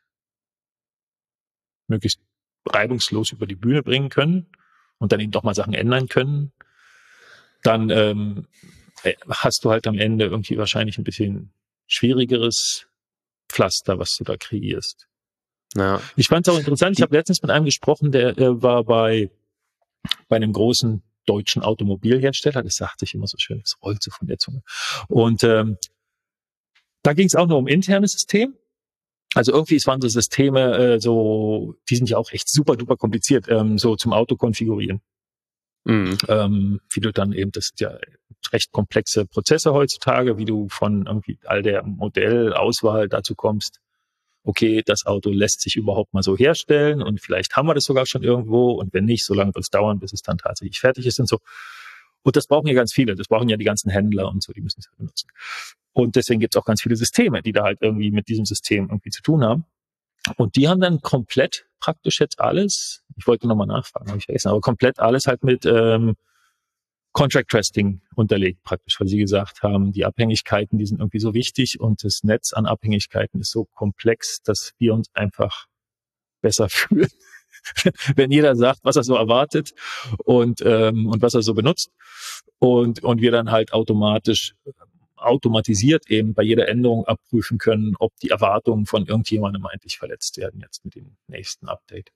reibungslos über die Bühne bringen können und dann eben doch mal Sachen ändern können, dann hast du halt am Ende irgendwie wahrscheinlich ein bisschen schwierigeres Pflaster, was du da kreierst. Ja. Ich fand es auch interessant, ich habe letztens mit einem gesprochen, der war bei einem großen deutschen Automobilhersteller, das sagt sich immer so schön, das rollt so von der Zunge. Und da ging es auch nur um internes System. Also irgendwie, es waren so Systeme, die sind ja auch echt super duper kompliziert, so zum Auto konfigurieren. Wie du dann eben, das sind ja recht komplexe Prozesse heutzutage, wie du von irgendwie all der Modellauswahl dazu kommst, okay, das Auto lässt sich überhaupt mal so herstellen und vielleicht haben wir das sogar schon irgendwo und wenn nicht, so lange wird es dauern, bis es dann tatsächlich fertig ist und so. Und das brauchen ja ganz viele, das brauchen ja die ganzen Händler und so, die müssen es halt benutzen. Und deswegen gibt es auch ganz viele Systeme, die da halt irgendwie mit diesem System irgendwie zu tun haben. Und die haben dann komplett praktisch jetzt alles, ich wollte nochmal nachfragen, habe ich vergessen, aber komplett alles halt mit Contract Testing unterlegt praktisch, weil sie gesagt haben, die Abhängigkeiten, die sind irgendwie so wichtig und das Netz an Abhängigkeiten ist so komplex, dass wir uns einfach besser fühlen, wenn jeder sagt, was er so erwartet und was er so benutzt und wir dann halt automatisiert eben bei jeder Änderung abprüfen können, ob die Erwartungen von irgendjemandem eigentlich verletzt werden jetzt mit dem nächsten Update.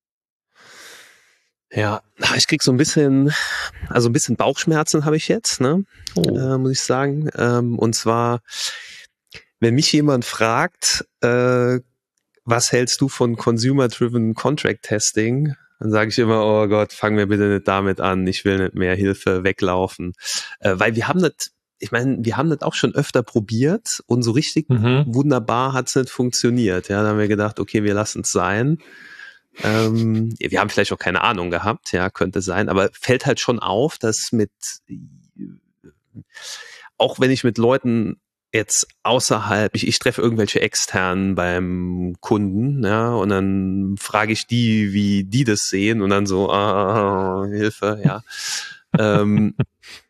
Ja, ich krieg so ein bisschen Bauchschmerzen habe ich jetzt, ne? Muss ich sagen. Und zwar, wenn mich jemand fragt, was hältst du von Consumer-Driven Contract Testing? Dann sage ich immer, oh Gott, fangen wir bitte nicht damit an, ich will nicht mehr, Hilfe, weglaufen. Weil wir haben das auch schon öfter probiert und so richtig wunderbar hat es nicht funktioniert. Ja, da haben wir gedacht, okay, wir lassen es sein. Wir haben vielleicht auch keine Ahnung gehabt, ja, könnte sein, aber fällt halt schon auf, dass auch wenn ich mit Leuten jetzt außerhalb, ich treffe irgendwelche externen beim Kunden, ja, und dann frage ich die, wie die das sehen und dann so, Hilfe, ja.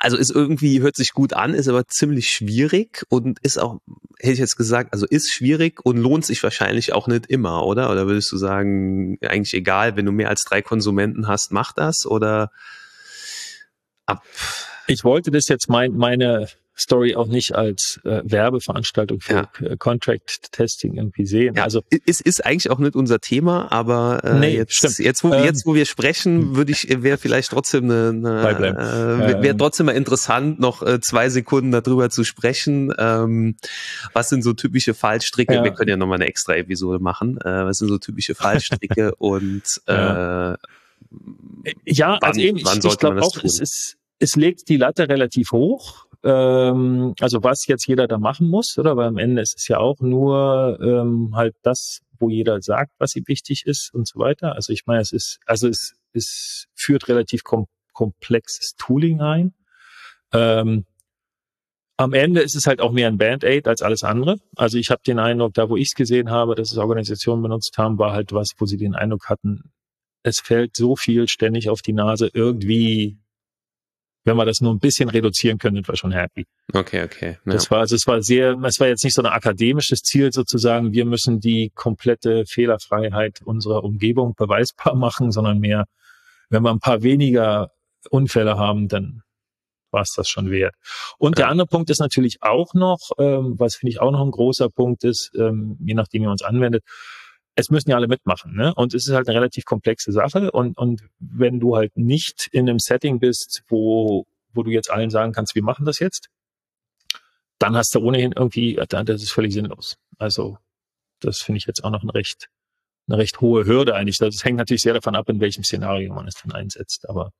Also ist irgendwie, hört sich gut an, ist aber ziemlich schwierig und ist auch, hätte ich jetzt gesagt, also ist schwierig und lohnt sich wahrscheinlich auch nicht immer, oder? Oder würdest du sagen, eigentlich egal, wenn du mehr als 3 Konsumenten hast, mach das oder ab? Ich wollte das jetzt meine Story auch nicht als Werbeveranstaltung für Contract Testing irgendwie sehen. Ja, also ist eigentlich auch nicht unser Thema, aber jetzt wo wir sprechen, wäre vielleicht trotzdem wäre trotzdem mal interessant, noch 2 Sekunden darüber zu sprechen. Was sind so typische Fallstricke? Ja. Wir können ja nochmal eine extra Episode machen. Was sind so typische Fallstricke und also eben, ich glaube auch, es legt die Latte relativ hoch. Also was jetzt jeder da machen muss, oder? Weil am Ende ist es ja auch nur halt das, wo jeder sagt, was ihm wichtig ist und so weiter. Also ich meine, es führt relativ komplexes Tooling ein. Am Ende ist es halt auch mehr ein Band-Aid als alles andere. Also ich habe den Eindruck, da wo ich es gesehen habe, dass es Organisationen benutzt haben, war halt was, wo sie den Eindruck hatten, es fällt so viel ständig auf die Nase, irgendwie, wenn wir das nur ein bisschen reduzieren können, sind wir schon happy. Okay. Ja. Es war jetzt nicht so ein akademisches Ziel sozusagen, wir müssen die komplette Fehlerfreiheit unserer Umgebung beweisbar machen, sondern mehr, wenn wir ein paar weniger Unfälle haben, dann war es das schon wert. Und der andere Punkt ist natürlich auch noch, was finde ich auch noch ein großer Punkt ist, je nachdem, wie man es anwendet, es müssen ja alle mitmachen, ne? Und es ist halt eine relativ komplexe Sache. Und wenn du halt nicht in einem Setting bist, wo du jetzt allen sagen kannst, wir machen das jetzt, dann hast du ohnehin irgendwie, das ist völlig sinnlos. Also das finde ich jetzt auch noch eine recht hohe Hürde eigentlich. Das hängt natürlich sehr davon ab, in welchem Szenario man es dann einsetzt. Aber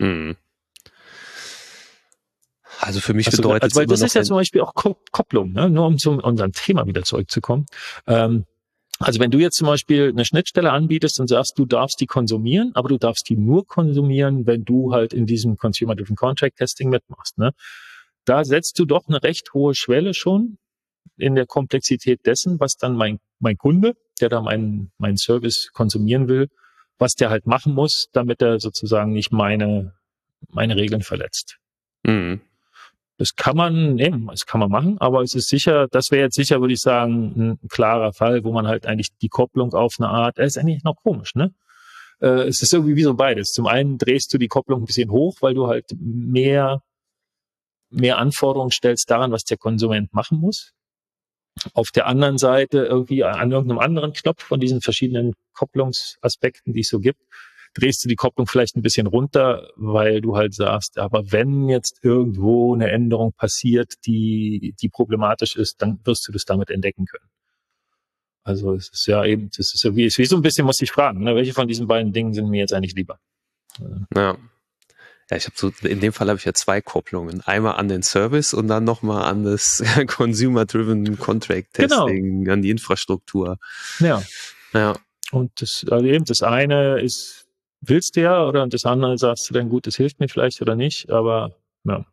also für mich bedeutet es, weil das ist ja zum Beispiel auch Kopplung, ne? Nur um zu unserem Thema wieder zurückzukommen. Also wenn du jetzt zum Beispiel eine Schnittstelle anbietest und sagst, du darfst die konsumieren, aber du darfst die nur konsumieren, wenn du halt in diesem Consumer-Driven Contract Testing mitmachst, ne? Da setzt du doch eine recht hohe Schwelle schon in der Komplexität dessen, was dann mein Kunde, der da meinen Service konsumieren will, was der halt machen muss, damit er sozusagen nicht meine Regeln verletzt. Mhm. Das kann man nehmen, das kann man machen, aber es ist sicher, das wäre jetzt sicher, würde ich sagen, ein klarer Fall, wo man halt eigentlich die Kopplung auf eine Art, ist eigentlich noch komisch, ne? Es ist irgendwie wie so beides. Zum einen drehst du die Kopplung ein bisschen hoch, weil du halt mehr Anforderungen stellst daran, was der Konsument machen muss. Auf der anderen Seite irgendwie an irgendeinem anderen Knopf von diesen verschiedenen Kopplungsaspekten, die es so gibt, drehst du die Kopplung vielleicht ein bisschen runter, weil du halt sagst, aber wenn jetzt irgendwo eine Änderung passiert, die problematisch ist, dann wirst du das damit entdecken können. Also es ist ja eben, das ist ja wie so ein bisschen, muss ich fragen, ne, welche von diesen beiden Dingen sind mir jetzt eigentlich lieber? Ja, in dem Fall habe ich ja 2 Kopplungen. Einmal an den Service und dann nochmal an das Consumer-Driven Contract Testing, an die Infrastruktur. Ja. Und das eine ist, willst du ja, oder das andere sagst du dann, gut, das hilft mir vielleicht oder nicht, aber ja.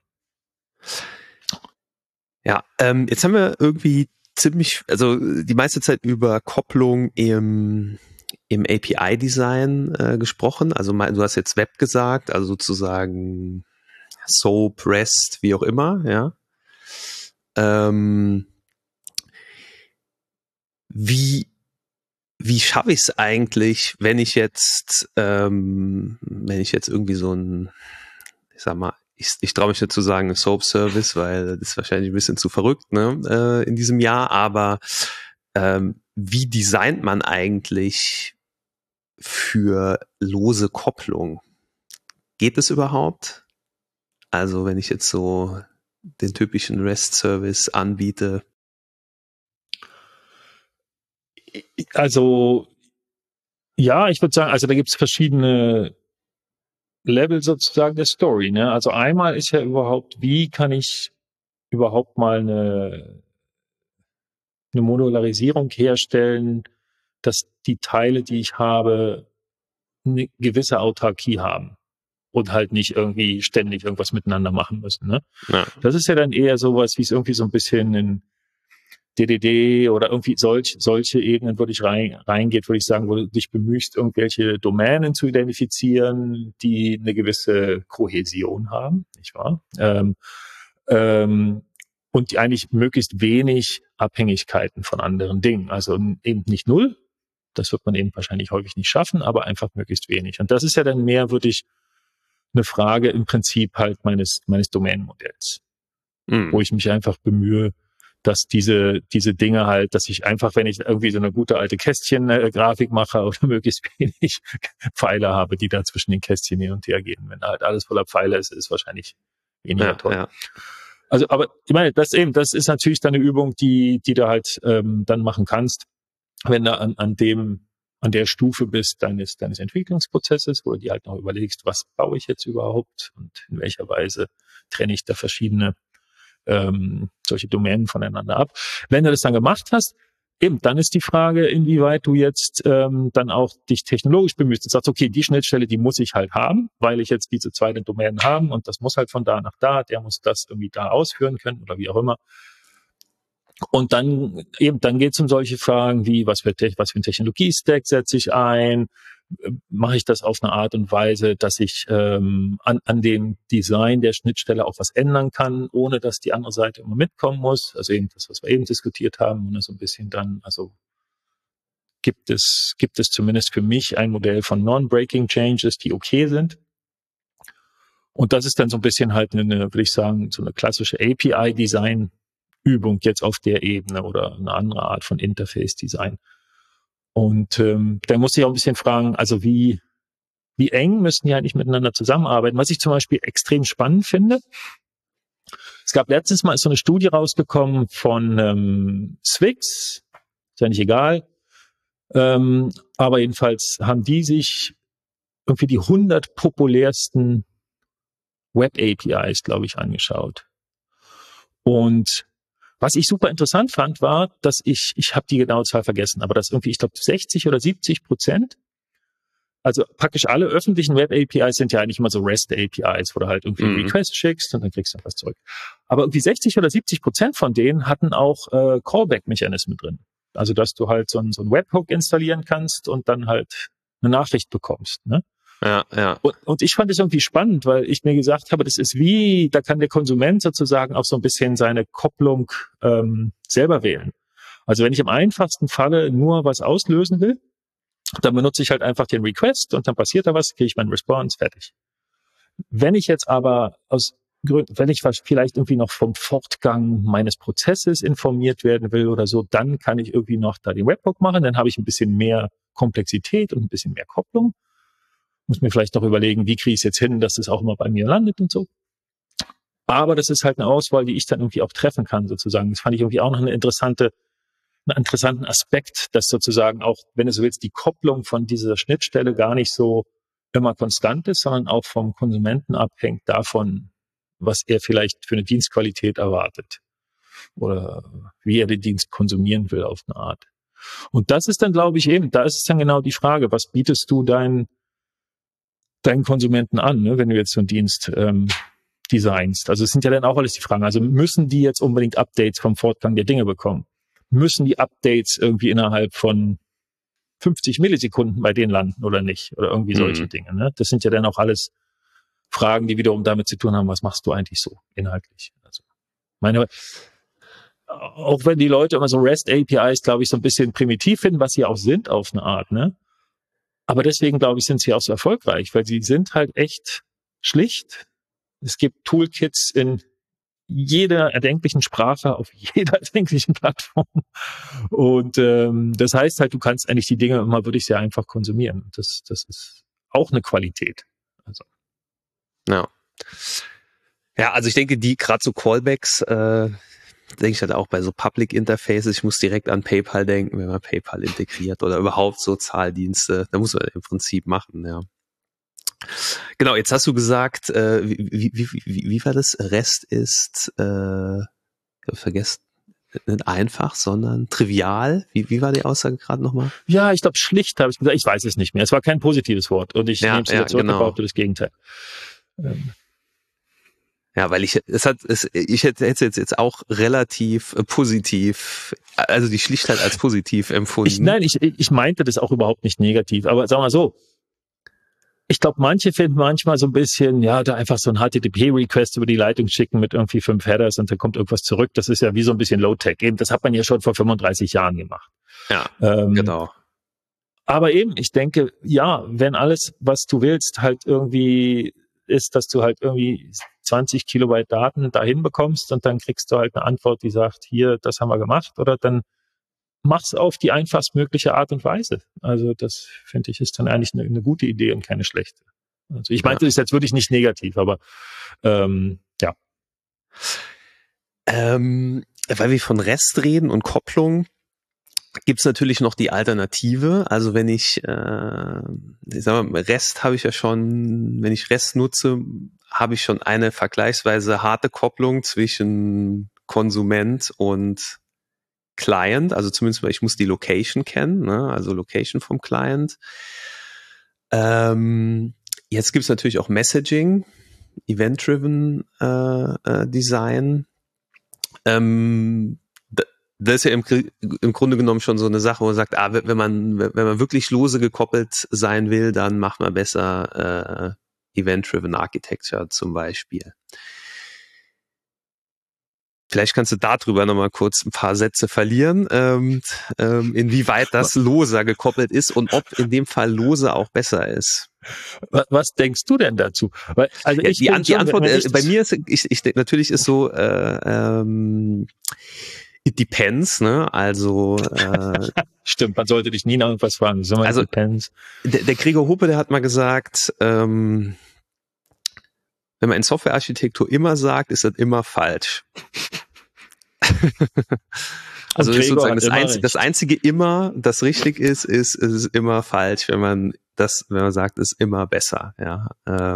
Ja, jetzt haben wir irgendwie die meiste Zeit über Kopplung im API-Design gesprochen. Also du hast jetzt Web gesagt, also sozusagen SOAP, REST, wie auch immer, ja. Wie schaffe ich es eigentlich, wenn ich jetzt irgendwie so ein, ich sag mal, ich traue mich nicht zu sagen Soap-Service, weil das ist wahrscheinlich ein bisschen zu verrückt, ne, in diesem Jahr, aber wie designt man eigentlich für lose Kopplung? Geht es überhaupt? Also wenn ich jetzt so den typischen REST-Service anbiete. Also ja, ich würde sagen, also da gibt es verschiedene Level sozusagen der Story, ne? Also einmal ist ja überhaupt, wie kann ich überhaupt mal eine Modularisierung herstellen, dass die Teile, die ich habe, eine gewisse Autarkie haben und halt nicht irgendwie ständig irgendwas miteinander machen müssen, ne? Ja. Das ist ja dann eher sowas, wie es irgendwie so ein bisschen DDD oder irgendwie solche Ebenen würde ich reingeht, würde ich sagen, wo du dich bemühst, irgendwelche Domänen zu identifizieren, die eine gewisse Kohäsion haben, nicht wahr? Und die eigentlich möglichst wenig Abhängigkeiten von anderen Dingen. Also eben nicht null, das wird man eben wahrscheinlich häufig nicht schaffen, aber einfach möglichst wenig. Und das ist ja dann mehr, würde ich, eine Frage im Prinzip halt meines Domänenmodells, wo ich mich einfach bemühe, dass diese Dinge halt, dass ich einfach, wenn ich irgendwie so eine gute alte Kästchen-Grafik mache oder möglichst wenig Pfeile habe, die da zwischen den Kästchen hin und her gehen. Wenn halt alles voller Pfeile ist, ist wahrscheinlich weniger toll. Ja. Also, aber ich meine, das ist natürlich dann eine Übung, die du halt dann machen kannst, wenn du an der Stufe bist deines Entwicklungsprozesses, wo du dir halt noch überlegst, was baue ich jetzt überhaupt und in welcher Weise trenne ich da verschiedene solche Domänen voneinander ab. Wenn du das dann gemacht hast, eben, dann ist die Frage, inwieweit du jetzt dann auch dich technologisch bemühst und sagst, okay, die Schnittstelle, die muss ich halt haben, weil ich jetzt diese zwei Domänen haben und das muss halt von da nach da, der muss das irgendwie da ausführen können oder wie auch immer. Und dann geht es um solche Fragen wie, was für ein Technologie-Stack setze ich ein? Mache ich das auf eine Art und Weise, dass ich an dem Design der Schnittstelle auch was ändern kann, ohne dass die andere Seite immer mitkommen muss? Also eben das, was wir eben diskutiert haben, und so ein bisschen dann, also gibt es zumindest für mich ein Modell von Non-Breaking Changes, die okay sind. Und das ist dann so ein bisschen halt würde ich sagen, so eine klassische API-Design-Übung jetzt auf der Ebene oder eine andere Art von Interface-Design. Und da muss ich auch ein bisschen fragen, also wie eng müssen die eigentlich miteinander zusammenarbeiten? Was ich zum Beispiel extrem spannend finde, es gab letztens mal so eine Studie rausgekommen von Swix, ist ja nicht egal, aber jedenfalls haben die sich irgendwie die 100 populärsten Web-APIs, glaube ich, angeschaut. Und was ich super interessant fand, war, dass ich habe die genaue Zahl vergessen, aber dass irgendwie, ich glaube, 60 oder 70%, also praktisch alle öffentlichen Web-APIs sind ja eigentlich immer so REST-APIs, wo du halt irgendwie einen Request schickst und dann kriegst du was zurück. Aber irgendwie 60 oder 70% von denen hatten auch Callback-Mechanismen drin. Also, dass du halt so einen Webhook installieren kannst und dann halt eine Nachricht bekommst, ne? Ja. Und ich fand es irgendwie spannend, weil ich mir gesagt habe, das ist da kann der Konsument sozusagen auch so ein bisschen seine Kopplung selber wählen. Also wenn ich im einfachsten Falle nur was auslösen will, dann benutze ich halt einfach den Request und dann passiert da was, kriege ich meinen Response, fertig. Wenn ich jetzt aber wenn ich vielleicht irgendwie noch vom Fortgang meines Prozesses informiert werden will oder so, dann kann ich irgendwie noch da den Webhook machen, dann habe ich ein bisschen mehr Komplexität und ein bisschen mehr Kopplung. Muss mir vielleicht noch überlegen, wie kriege ich es jetzt hin, dass es auch immer bei mir landet und so. Aber das ist halt eine Auswahl, die ich dann irgendwie auch treffen kann, sozusagen. Das fand ich irgendwie auch noch einen interessanten Aspekt, dass sozusagen auch, wenn du so willst, die Kopplung von dieser Schnittstelle gar nicht so immer konstant ist, sondern auch vom Konsumenten abhängt davon, was er vielleicht für eine Dienstqualität erwartet oder wie er den Dienst konsumieren will auf eine Art. Und das ist dann, glaube ich, da ist es dann genau die Frage, was bietest du deinen Konsumenten an, ne, wenn du jetzt so einen Dienst designst. Also es sind ja dann auch alles die Fragen. Also müssen die jetzt unbedingt Updates vom Fortgang der Dinge bekommen? Müssen die Updates irgendwie innerhalb von 50 Millisekunden bei denen landen oder nicht? Oder irgendwie solche Dinge. Ne? Das sind ja dann auch alles Fragen, die wiederum damit zu tun haben, was machst du eigentlich so inhaltlich? Also auch wenn die Leute immer so REST-APIs, glaube ich, so ein bisschen primitiv finden, was sie auch sind auf eine Art, ne? Aber deswegen, glaube ich, sind sie auch so erfolgreich, weil sie sind halt echt schlicht. Es gibt Toolkits in jeder erdenklichen Sprache, auf jeder erdenklichen Plattform. Und das heißt halt, du kannst eigentlich die Dinge immer wirklich sehr einfach konsumieren. Das ist auch eine Qualität. Also. Ja. Ja, also ich denke, die gerade so Callbacks, denke ich halt auch bei so Public Interfaces, ich muss direkt an PayPal denken, wenn man PayPal integriert oder überhaupt so Zahldienste, da muss man im Prinzip machen, ja. Genau, jetzt hast du gesagt, wie war das? REST ist, ich habe vergessen, nicht einfach, sondern trivial. Wie war die Aussage gerade nochmal? Ja, ich glaube schlicht habe ich gesagt, ich weiß es nicht mehr. Es war kein positives Wort und ich nehme es wieder zurück und behaupte das Gegenteil. Ja, weil ich hätte es jetzt auch relativ positiv, also die Schlichtheit als positiv empfunden. Ich meinte das auch überhaupt nicht negativ, aber sag mal so, ich glaube, manche finden manchmal so ein bisschen, ja, da einfach so ein HTTP-Request über die Leitung schicken mit irgendwie 5 Headers und dann kommt irgendwas zurück. Das ist ja wie so ein bisschen Low-Tech. Eben, das hat man ja schon vor 35 Jahren gemacht. Ja, genau. Aber eben, ich denke, ja, wenn alles, was du willst, halt irgendwie ist, dass du halt irgendwie 20 Kilobyte Daten dahin bekommst und dann kriegst du halt eine Antwort, die sagt, hier, das haben wir gemacht, oder dann mach's auf die einfachstmögliche Art und Weise. Also das finde ich ist dann eigentlich eine gute Idee und keine schlechte. Also ich meinte das jetzt wirklich nicht negativ, aber ja. Weil wir von REST reden und Kopplung, gibt's natürlich noch die Alternative. Also wenn ich sag mal, REST habe ich ja schon, wenn ich REST nutze, habe ich schon eine vergleichsweise harte Kopplung zwischen Konsument und Client, also zumindest ich muss die Location kennen, ne? Also Location vom Client. Jetzt gibt's natürlich auch Messaging, Event-Driven Design. Das ist ja im Grunde genommen schon so eine Sache, wo man sagt, wenn man wirklich lose gekoppelt sein will, dann macht man besser Event-Driven Architecture zum Beispiel. Vielleicht kannst du darüber nochmal kurz ein paar Sätze verlieren, inwieweit das loser gekoppelt ist und ob in dem Fall lose auch besser ist. Was denkst du denn dazu? Weil, also ja, die Antwort bei mir ist, natürlich ist so, it depends, ne? Also stimmt, man sollte dich nie nach irgendwas fragen. Also depends. Der Gregor Hoppe, der hat mal gesagt, wenn man in Softwarearchitektur immer sagt, ist das immer falsch. Also ist sozusagen das einzige immer, das richtig ist immer falsch, wenn man sagt, ist immer besser. Ja.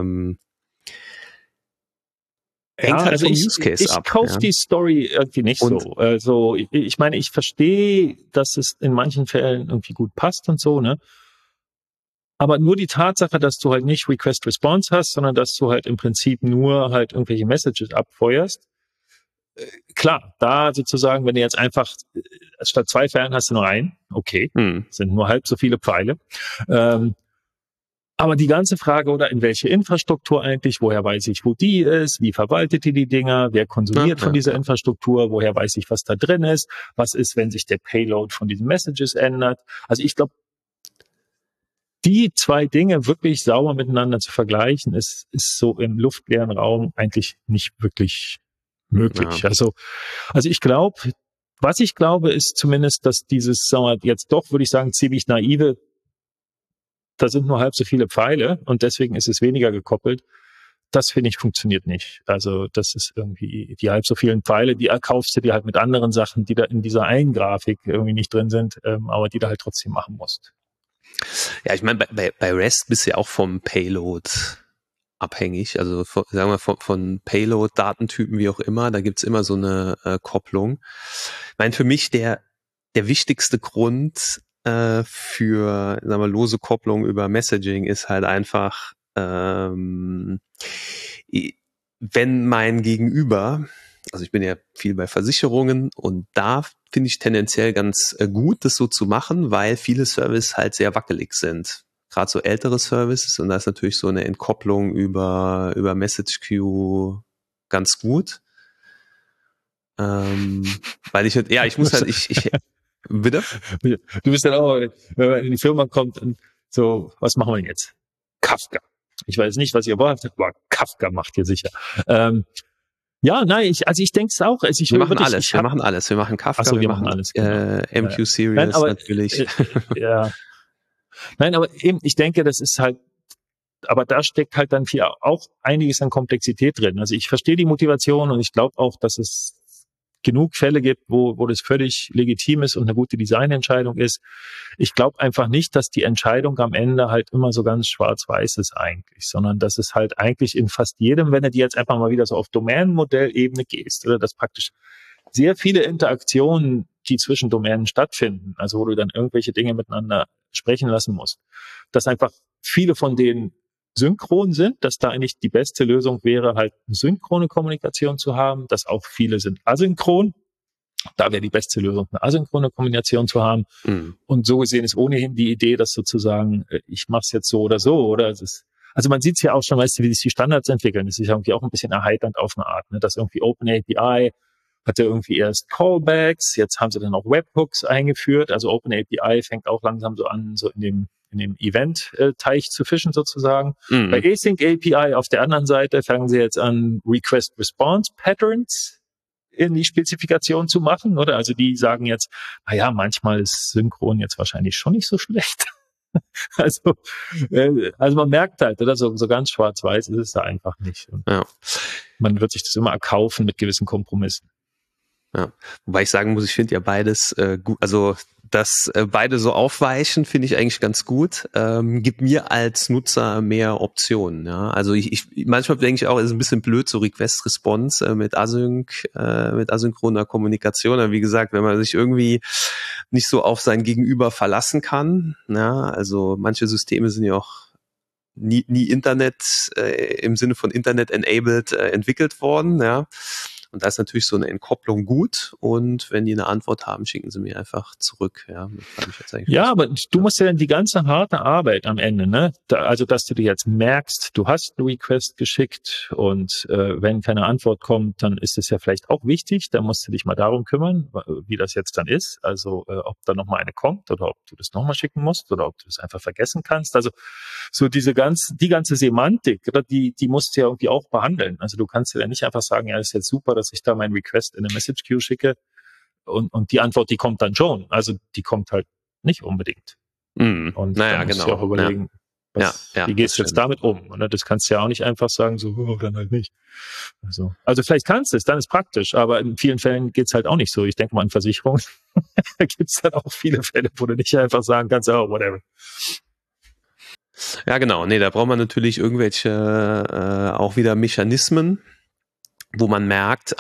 Hängt halt also vom Use Case ab. Ich kaufe die Story irgendwie nicht so. Also ich meine, ich verstehe, dass es in manchen Fällen irgendwie gut passt und so, ne? Aber nur die Tatsache, dass du halt nicht Request-Response hast, sondern dass du halt im Prinzip nur halt irgendwelche Messages abfeuerst. Klar, da sozusagen, wenn du jetzt einfach statt 2 Pfeilen hast du nur einen, okay, sind nur halb so viele Pfeile. Aber die ganze Frage, oder in welche Infrastruktur eigentlich, woher weiß ich, wo die ist, wie verwaltet die Dinger, wer konsumiert von dieser Infrastruktur, woher weiß ich, was da drin ist, was ist, wenn sich der Payload von diesen Messages ändert. Also ich glaube, die 2 Dinge wirklich sauber miteinander zu vergleichen, ist so im luftleeren Raum eigentlich nicht wirklich möglich. Ja. Also ich glaube, was ich glaube, ist zumindest, dass dieses, sagen wir, jetzt doch, würde ich sagen, ziemlich naive, da sind nur halb so viele Pfeile und deswegen ist es weniger gekoppelt. Das finde ich funktioniert nicht. Also das ist irgendwie die halb so vielen Pfeile, die kaufst du dir halt mit anderen Sachen, die da in dieser einen Grafik irgendwie nicht drin sind, aber die du halt trotzdem machen musst. Ja, ich meine, bei REST bist du ja auch vom Payload abhängig, also sagen wir von Payload-Datentypen, wie auch immer, da gibt's immer so eine Kopplung. Ich meine, für mich der wichtigste Grund für, sagen wir, lose Kopplung über Messaging ist halt einfach, wenn mein Gegenüber, also ich bin ja viel bei Versicherungen und da finde ich tendenziell ganz gut, das so zu machen, weil viele Services halt sehr wackelig sind. Gerade so ältere Services, und da ist natürlich so eine Entkopplung über Message Queue ganz gut. Weil ich muss halt, bitte? Du bist dann auch, wenn man in die Firma kommt und so, was machen wir denn jetzt? Kafka. Ich weiß nicht, was ihr wollt, aber Kafka macht ihr sicher. Ja, nein, ich denke es auch. Also wir machen alles. Wir machen Kafka, wir machen alles. Genau. MQ-Series natürlich. Ja. Nein, aber eben, ich denke, das ist halt, aber da steckt halt dann viel auch einiges an Komplexität drin. Also ich verstehe die Motivation und ich glaube auch, dass es genug Fälle gibt, wo das völlig legitim ist und eine gute Designentscheidung ist. Ich glaube einfach nicht, dass die Entscheidung am Ende halt immer so ganz schwarz-weiß ist eigentlich, sondern dass es halt eigentlich in fast jedem, wenn du die jetzt einfach mal wieder so auf Domänenmodellebene gehst, oder dass praktisch sehr viele Interaktionen, die zwischen Domänen stattfinden, also wo du dann irgendwelche Dinge miteinander sprechen lassen musst, dass einfach viele von denen synchron sind, dass da eigentlich die beste Lösung wäre, halt eine synchrone Kommunikation zu haben, dass auch viele sind asynchron. Da wäre die beste Lösung, eine asynchrone Kommunikation zu haben. Mhm. Und so gesehen ist ohnehin die Idee, dass sozusagen, ich mache es jetzt so oder so, oder also man sieht es ja auch schon, weißt du, wie sich die Standards entwickeln. Das ist ja irgendwie auch ein bisschen erheiternd auf eine Art, ne? Dass irgendwie OpenAPI hatte irgendwie erst Callbacks, jetzt haben sie dann auch Webhooks eingeführt. Also OpenAPI fängt auch langsam so an, so in dem Event-Teich zu fischen sozusagen. Mhm. Bei Async API auf der anderen Seite fangen sie jetzt an, Request-Response-Patterns in die Spezifikation zu machen, oder? Also die sagen jetzt, naja, manchmal ist synchron jetzt wahrscheinlich schon nicht so schlecht. Also man merkt halt, oder? So ganz schwarz-weiß ist es da einfach nicht. Und man wird sich das immer erkaufen mit gewissen Kompromissen. Ja, wobei ich sagen muss, ich finde ja beides gut, also dass beide so aufweichen, finde ich eigentlich ganz gut. Gibt mir als Nutzer mehr Optionen. Ja, also ich manchmal denke ich auch, es ist ein bisschen blöd so Request-Response mit asynchroner Kommunikation. Aber wie gesagt, wenn man sich irgendwie nicht so auf sein Gegenüber verlassen kann, ja, also manche Systeme sind ja auch nie Internet im Sinne von Internet-enabled entwickelt worden, ja. Und da ist natürlich so eine Entkopplung gut. Und wenn die eine Antwort haben, schicken sie mir einfach zurück. Ja, aber du musst ja die ganze harte Arbeit am Ende, ne? Also, dass du dir jetzt merkst, du hast einen Request geschickt und wenn keine Antwort kommt, dann ist es ja vielleicht auch wichtig. Da musst du dich mal darum kümmern, wie das jetzt dann ist. Also, ob da nochmal eine kommt oder ob du das nochmal schicken musst oder ob du das einfach vergessen kannst. Also, so die ganze Semantik, oder die musst du ja irgendwie auch behandeln. Also, du kannst ja nicht einfach sagen, ja, das ist jetzt super, dass ich da meinen Request in eine Message Queue schicke und die Antwort, die kommt dann schon. Also die kommt halt nicht unbedingt. Und dann musst du ja auch überlegen, wie gehst du jetzt damit um? Und das kannst du ja auch nicht einfach sagen, so, dann halt nicht. Also vielleicht kannst du es, dann ist praktisch, aber in vielen Fällen geht's halt auch nicht so. Ich denke mal an Versicherungen. Da gibt's dann auch viele Fälle, wo du nicht einfach sagen kannst, oh, whatever. Ja, genau. Nee, da braucht man natürlich irgendwelche auch wieder Mechanismen, wo man merkt,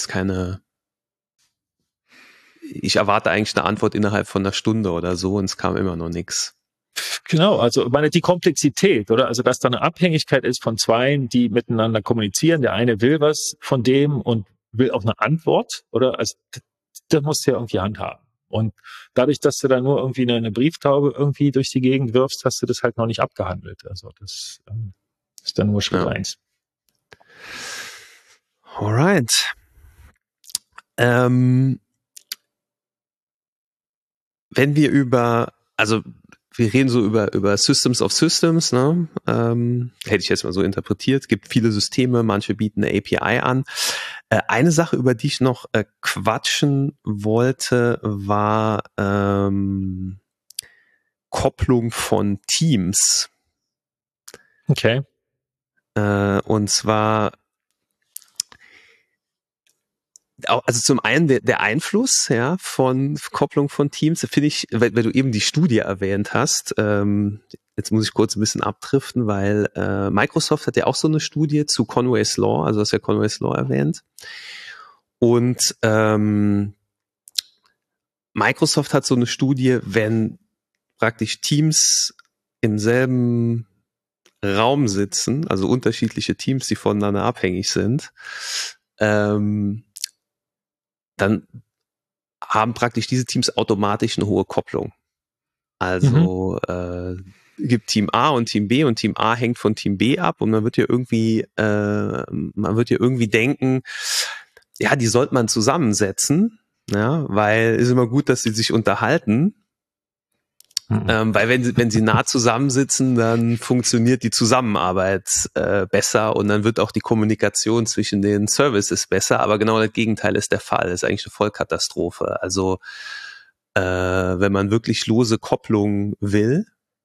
ich erwarte eigentlich eine Antwort innerhalb von einer Stunde oder so und es kam immer noch nichts. Genau, also die Komplexität, oder? Also dass da eine Abhängigkeit ist von zweien, die miteinander kommunizieren. Der eine will was von dem und will auch eine Antwort, oder? Also das musst du ja irgendwie handhaben. Und dadurch, dass du da nur irgendwie eine Brieftaube irgendwie durch die Gegend wirfst, hast du das halt noch nicht abgehandelt. Also das ist dann nur Schritt 1. Alright. Wenn wir wir reden so über Systems of Systems, ne? Hätte ich jetzt mal so interpretiert. Es gibt viele Systeme, manche bieten eine API an. Eine Sache, über die ich noch quatschen wollte, war Kopplung von Teams. Okay. Und zwar also zum einen der Einfluss, ja, von Kopplung von Teams, finde ich, weil du eben die Studie erwähnt hast, jetzt muss ich kurz ein bisschen abdriften, weil Microsoft hat ja auch so eine Studie zu Conway's Law, also hast ja Conway's Law erwähnt. Und Microsoft hat so eine Studie, wenn praktisch Teams im selben Raum sitzen, also unterschiedliche Teams, die voneinander abhängig sind, dann haben praktisch diese Teams automatisch eine hohe Kopplung. Also gibt Team A und Team B und Team A hängt von Team B ab und man wird ja irgendwie denken, ja, die sollte man zusammensetzen, ja, weil ist immer gut, dass sie sich unterhalten. Weil wenn sie nah zusammensitzen, dann funktioniert die Zusammenarbeit besser und dann wird auch die Kommunikation zwischen den Services besser, aber genau das Gegenteil ist der Fall. Das ist eigentlich eine Vollkatastrophe. Also wenn man wirklich lose Kopplung will,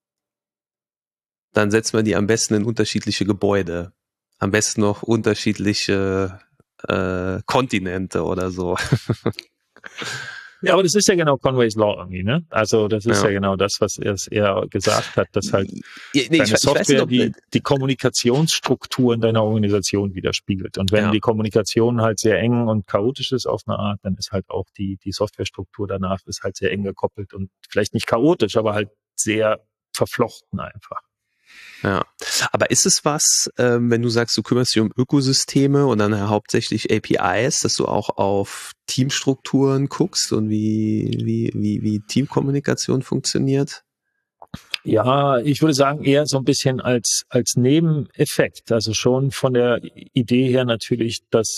dann setzt man die am besten in unterschiedliche Gebäude. Am besten noch unterschiedliche Kontinente oder so. Ja, aber das ist ja genau Conway's Law irgendwie, ne? Also das ist ja genau das, was er gesagt hat, dass halt deine Software die Kommunikationsstrukturen deiner Organisation widerspiegelt. Und wenn die Kommunikation halt sehr eng und chaotisch ist auf eine Art, dann ist halt auch die Softwarestruktur danach ist halt sehr eng gekoppelt und vielleicht nicht chaotisch, aber halt sehr verflochten einfach. Ja, aber ist es was, wenn du sagst, du kümmerst dich um Ökosysteme und dann hauptsächlich APIs, dass du auch auf Teamstrukturen guckst und wie Teamkommunikation funktioniert? Ja, ich würde sagen eher so ein bisschen als Nebeneffekt. Also schon von der Idee her natürlich,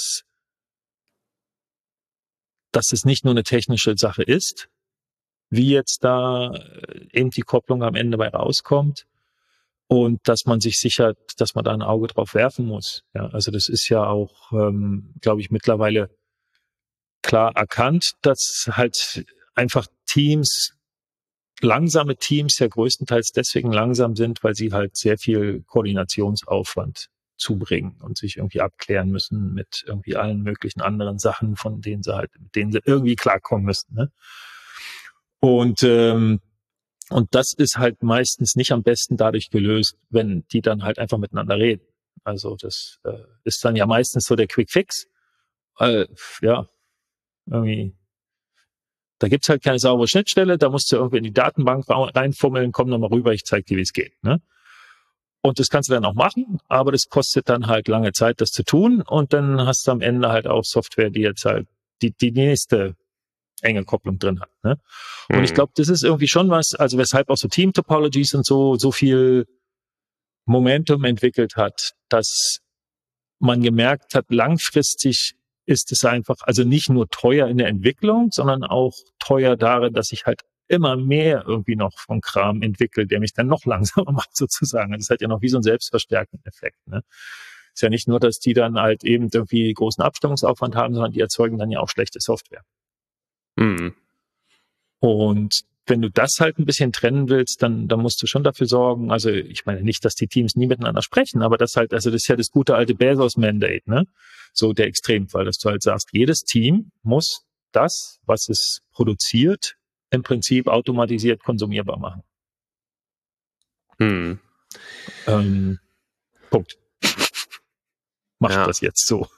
dass es nicht nur eine technische Sache ist, wie jetzt da eben die Kopplung am Ende bei rauskommt und dass man sich sichert, dass man da ein Auge drauf werfen muss. Ja, also das ist ja auch, glaube ich, mittlerweile klar erkannt, dass halt einfach langsame Teams ja größtenteils deswegen langsam sind, weil sie halt sehr viel Koordinationsaufwand zubringen und sich irgendwie abklären müssen mit irgendwie allen möglichen anderen Sachen, mit denen sie irgendwie klarkommen müssen. Ne? Und und das ist halt meistens nicht am besten dadurch gelöst, wenn die dann halt einfach miteinander reden. Also das ist dann ja meistens so der Quick Fix. Ja, irgendwie, da gibt's halt keine saubere Schnittstelle, da musst du irgendwie in die Datenbank reinfummeln, komm nochmal rüber, ich zeig dir, wie es geht. Ne? Und das kannst du dann auch machen, aber das kostet dann halt lange Zeit, das zu tun. Und dann hast du am Ende halt auch Software, die jetzt halt die nächste enge Kopplung drin hat. Ne? Und ich glaube, das ist irgendwie schon was, also weshalb auch so Team-Topologies und so viel Momentum entwickelt hat, dass man gemerkt hat, langfristig ist es einfach, also nicht nur teuer in der Entwicklung, sondern auch teuer darin, dass ich halt immer mehr irgendwie noch von Kram entwickle, der mich dann noch langsamer macht sozusagen. Das hat ja noch wie so ein selbstverstärkenden Effekt. Ne? Ist ja nicht nur, dass die dann halt eben irgendwie großen Abstimmungsaufwand haben, sondern die erzeugen dann ja auch schlechte Software. Mhm. Und wenn du das halt ein bisschen trennen willst, dann musst du schon dafür sorgen, also ich meine nicht, dass die Teams nie miteinander sprechen, aber das halt, also das ist ja das gute alte Bezos-Mandate, ne? So der Extremfall, dass du halt sagst, jedes Team muss das, was es produziert, im Prinzip automatisiert konsumierbar machen. Mhm. Punkt. Macht Ja. das jetzt so.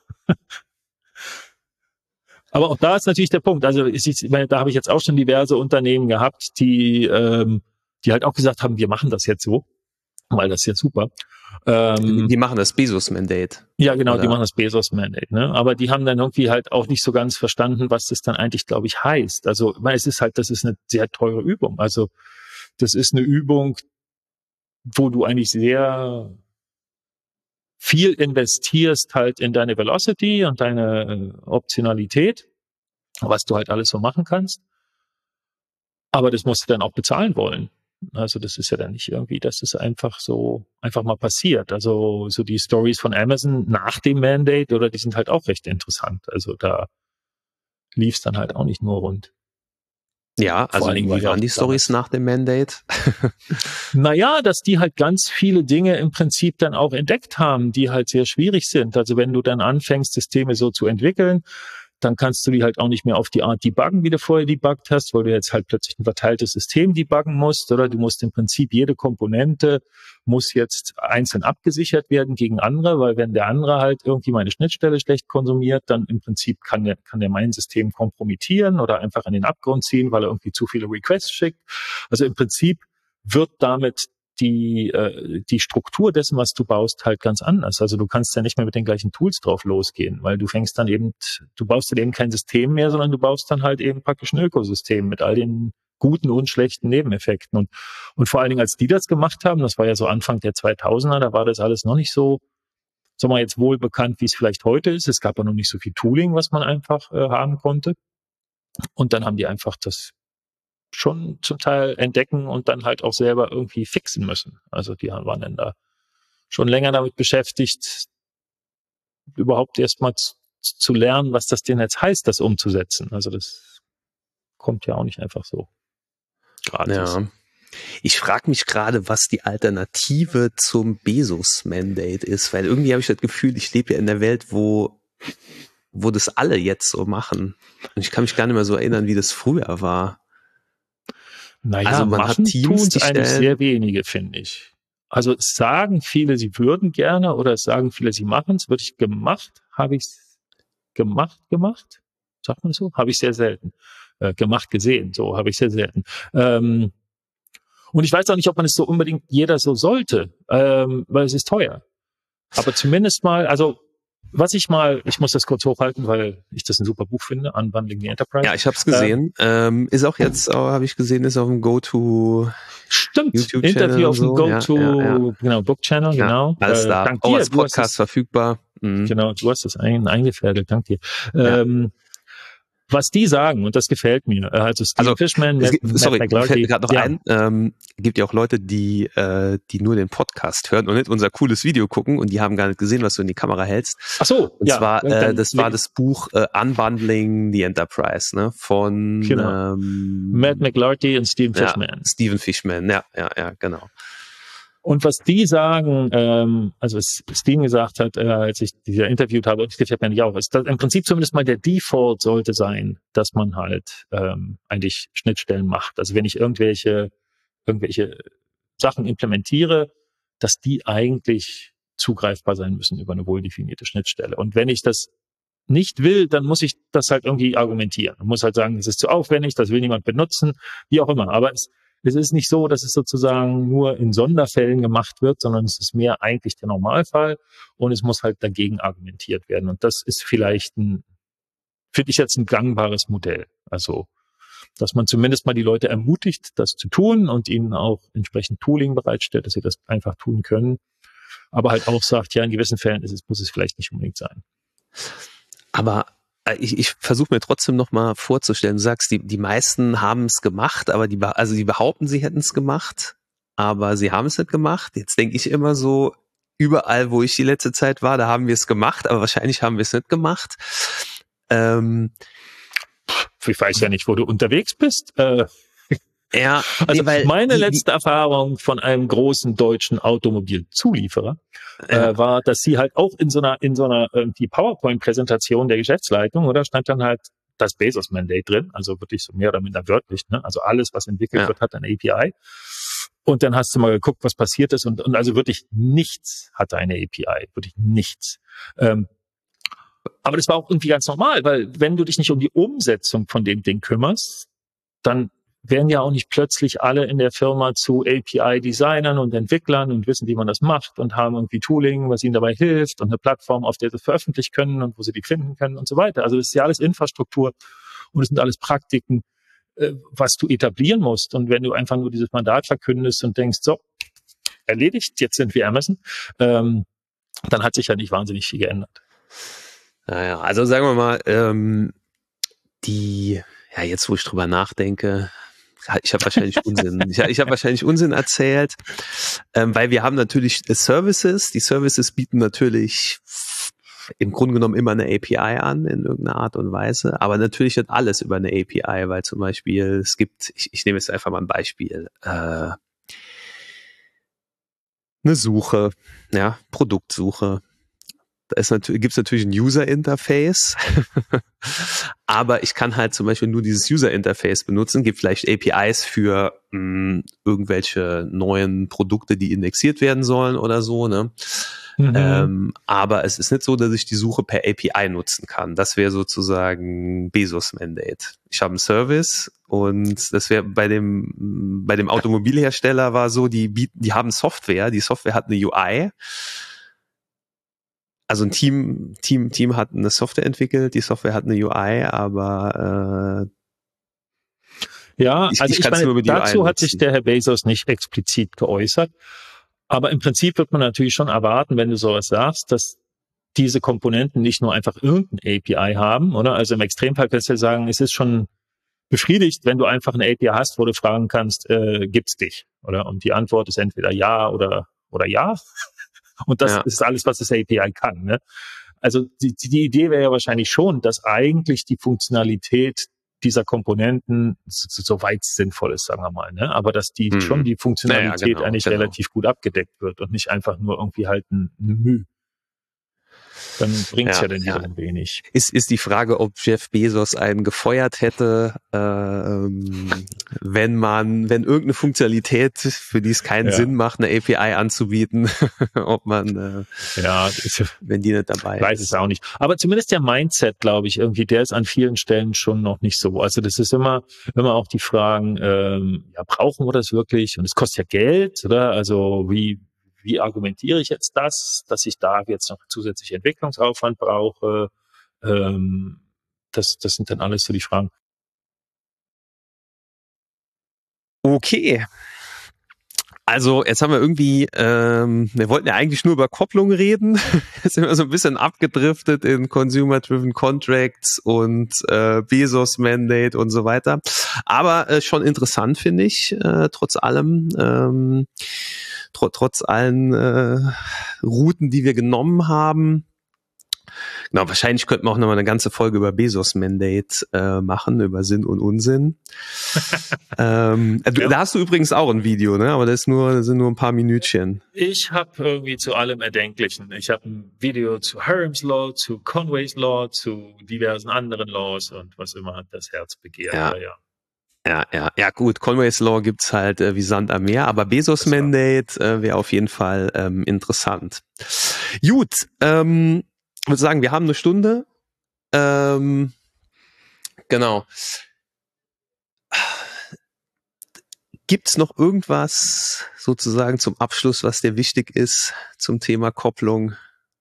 Aber auch da ist natürlich der Punkt. Also ich meine, da habe ich jetzt auch schon diverse Unternehmen gehabt, die halt auch gesagt haben, wir machen das jetzt so, weil das ist ja super. Die machen das Bezos-Mandate. Ja, genau, Oder? die machen das Bezos-Mandate, ne? Aber die haben dann irgendwie halt auch nicht so ganz verstanden, was das dann eigentlich, glaube ich, heißt. Also, weil es ist halt, das ist eine sehr teure Übung. Also, das ist eine Übung, wo du eigentlich sehr viel investierst halt in deine Velocity und deine Optionalität, was du halt alles so machen kannst. Aber das musst du dann auch bezahlen wollen. Also das ist ja dann nicht irgendwie, dass es einfach mal passiert. Also so die Stories von Amazon nach dem Mandate, oder die sind halt auch recht interessant. Also da lief es dann halt auch nicht nur rund. Ja, Vor also allen Dingen, wie weil ja auch waren die Stories damals, nach dem Mandate? naja, dass die halt ganz viele Dinge im Prinzip dann auch entdeckt haben, die halt sehr schwierig sind. Also wenn du dann anfängst, Systeme so zu entwickeln, dann kannst du die halt auch nicht mehr auf die Art debuggen, wie du vorher debuggt hast, weil du jetzt halt plötzlich ein verteiltes System debuggen musst, oder du musst im Prinzip jede Komponente muss jetzt einzeln abgesichert werden gegen andere, weil wenn der andere halt irgendwie meine Schnittstelle schlecht konsumiert, dann im Prinzip kann der mein System kompromittieren oder einfach in den Abgrund ziehen, weil er irgendwie zu viele Requests schickt. Also im Prinzip wird damit die Struktur dessen, was du baust, halt ganz anders. Also du kannst ja nicht mehr mit den gleichen Tools drauf losgehen, weil du baust dann eben kein System mehr, sondern du baust dann halt eben praktisch ein Ökosystem mit all den guten und schlechten Nebeneffekten. Und vor allen Dingen, als die das gemacht haben, das war ja so Anfang der 2000er, da war das alles noch nicht so, sagen wir jetzt, wohl bekannt, wie es vielleicht heute ist. Es gab ja noch nicht so viel Tooling, was man einfach haben konnte. Und dann haben die einfach das schon zum Teil entdecken und dann halt auch selber irgendwie fixen müssen. Also die waren dann da schon länger damit beschäftigt, überhaupt erstmal zu lernen, was das denn jetzt heißt, das umzusetzen. Also das kommt ja auch nicht einfach so gratis. Ja. Ich frage mich gerade, was die Alternative zum Bezos-Mandate ist, weil irgendwie habe ich das Gefühl, ich lebe ja in der Welt, wo das alle jetzt so machen. Und ich kann mich gar nicht mehr so erinnern, wie das früher war. Naja, Also man hat machen Teams, tun's die eigentlich stellen. sehr wenige, finde ich. Also es sagen viele, sie würden gerne, oder es sagen viele, sie machen es. Wird ich gemacht? Habe ich es gemacht? Sagt man so? Habe ich sehr selten. Gemacht gesehen, so habe ich sehr selten. Und ich weiß auch nicht, ob man es so unbedingt jeder so sollte, weil es ist teuer. Aber zumindest mal, also ich muss das kurz hochhalten, weil ich das ein super Buch finde, Unbundling the Enterprise. Ja, ich habe es gesehen. Ist auch jetzt, habe ich gesehen, ist auf dem Go-To YouTube Interview auf dem Go-To, genau, Book Channel, genau. Alles da. Dank dir. Als Podcast verfügbar. Genau, du hast das eingefädelt, dank dir. Was die sagen, und das gefällt mir, also Steve Fishman, Matt McLarty. Fällt mir gerade noch ein, gibt ja auch Leute, die nur den Podcast hören und nicht unser cooles Video gucken und die haben gar nicht gesehen, was du in die Kamera hältst. Ach so, und zwar, das war das Buch Unbundling the Enterprise, ne, von Matt McLarty und Steve Fishman. Ja, Stephen Fishman, ja, genau. Und was die sagen, also was Steven gesagt hat, als ich die interviewt habe, und das gefällt mir nicht auch, ist, dass im Prinzip zumindest mal der Default sollte sein, dass man halt eigentlich Schnittstellen macht. Also wenn ich irgendwelche Sachen implementiere, dass die eigentlich zugreifbar sein müssen über eine wohldefinierte Schnittstelle. Und wenn ich das nicht will, dann muss ich das halt irgendwie argumentieren. Man muss halt sagen, es ist zu aufwendig, das will niemand benutzen, wie auch immer. Aber es ist nicht so, dass es sozusagen nur in Sonderfällen gemacht wird, sondern es ist mehr eigentlich der Normalfall und es muss halt dagegen argumentiert werden. Und das ist vielleicht finde ich jetzt ein gangbares Modell. Also, dass man zumindest mal die Leute ermutigt, das zu tun und ihnen auch entsprechend Tooling bereitstellt, dass sie das einfach tun können. Aber halt auch sagt, ja, in gewissen Fällen muss es vielleicht nicht unbedingt sein. Aber ich versuche mir trotzdem noch mal vorzustellen, du sagst, die meisten haben es gemacht, aber die behaupten, sie hätten es gemacht, aber sie haben es nicht gemacht. Jetzt denke ich immer so, überall, wo ich die letzte Zeit war, da haben wir es gemacht, aber wahrscheinlich haben wir es nicht gemacht. Ich weiß ja nicht, wo du unterwegs bist. Ja, also meine letzte Erfahrung von einem großen deutschen Automobilzulieferer war, dass sie halt auch in so einer die PowerPoint-Präsentation der Geschäftsleitung, oder stand dann halt das Bezos-Mandate drin, also wirklich so mehr oder minder wörtlich, ne? Also alles, was entwickelt wird, hat eine API. Und dann hast du mal geguckt, was passiert ist und also wirklich nichts hatte eine API, wirklich nichts. Aber das war auch irgendwie ganz normal, weil wenn du dich nicht um die Umsetzung von dem Ding kümmerst, dann werden ja auch nicht plötzlich alle in der Firma zu API-Designern und Entwicklern und wissen, wie man das macht und haben irgendwie Tooling, was ihnen dabei hilft und eine Plattform, auf der sie veröffentlichen können und wo sie die finden können und so weiter. Also das ist ja alles Infrastruktur und es sind alles Praktiken, was du etablieren musst. Und wenn du einfach nur dieses Mandat verkündest und denkst, so, erledigt, jetzt sind wir Amazon, dann hat sich ja nicht wahnsinnig viel geändert. Naja, also sagen wir mal, jetzt wo ich drüber nachdenke, ich habe wahrscheinlich Unsinn. Ich habe wahrscheinlich Unsinn erzählt, weil wir haben natürlich Services. Die Services bieten natürlich im Grunde genommen immer eine API an in irgendeiner Art und Weise, aber natürlich nicht alles über eine API, weil zum Beispiel es gibt, ich nehme jetzt einfach mal ein Beispiel, eine Suche, ja, Produktsuche. Gibt es natürlich ein User-Interface, aber ich kann halt zum Beispiel nur dieses User-Interface benutzen, gibt vielleicht APIs für irgendwelche neuen Produkte, die indexiert werden sollen oder so, ne? Aber es ist nicht so, dass ich die Suche per API nutzen kann. Das wäre sozusagen Bezos-Mandate. Ich habe einen Service und das wäre bei dem Automobilhersteller war so, die haben Software, die Software hat eine UI. Also ein Team hat eine Software entwickelt, die Software hat eine UI, aber also ich meine, dazu hat sich der Herr Bezos nicht explizit geäußert, aber im Prinzip wird man natürlich schon erwarten, wenn du sowas sagst, dass diese Komponenten nicht nur einfach irgendeine API haben, oder? Also im Extremfall kannst du sagen, es ist schon befriedigt, wenn du einfach eine API hast, wo du fragen kannst, gibt's dich, oder? Und die Antwort ist entweder ja oder ja. Und das ist alles, was das API kann. Ne? Also die Idee wäre ja wahrscheinlich schon, dass eigentlich die Funktionalität dieser Komponenten so weit sinnvoll ist, sagen wir mal. Ne? Aber dass schon die Funktionalität eigentlich relativ gut abgedeckt wird und nicht einfach nur irgendwie halt ein Mühe. dann bringt's ja dann wiederum wenig. Ist die Frage, ob Jeff Bezos einen gefeuert hätte, wenn irgendeine Funktionalität, für die es keinen Sinn macht, eine API anzubieten, ob man, wenn die nicht dabei ist. Weiß es auch nicht. Aber zumindest der Mindset, glaube ich, irgendwie, der ist an vielen Stellen schon noch nicht so. Also das ist immer auch die Fragen, brauchen wir das wirklich? Und es kostet ja Geld, oder? Also wie argumentiere ich jetzt das, dass ich da jetzt noch zusätzlich Entwicklungsaufwand brauche? Das sind dann alles so die Fragen. Okay. Also jetzt haben wir irgendwie, wir wollten ja eigentlich nur über Kopplung reden. Jetzt sind wir so ein bisschen abgedriftet in Consumer-Driven Contracts und Bezos-Mandate und so weiter. Aber schon interessant, finde ich, trotz allem, trotz allen Routen, die wir genommen haben. Genau, wahrscheinlich könnten wir auch nochmal eine ganze Folge über Bezos-Mandate machen, über Sinn und Unsinn. Da hast du übrigens auch ein Video, ne? Aber das sind nur ein paar Minütchen. Ich habe irgendwie zu allem Erdenklichen. Ich habe ein Video zu Hiram's Law, zu Conway's Law, zu diversen anderen Laws und was immer das Herz begehrt. Ja, gut. Conway's Law gibt's halt wie Sand am Meer, aber Bezos Mandate wäre auf jeden Fall interessant. Gut, ich würde sagen, wir haben eine Stunde. Genau. Gibt's noch irgendwas sozusagen zum Abschluss, was dir wichtig ist zum Thema Kopplung?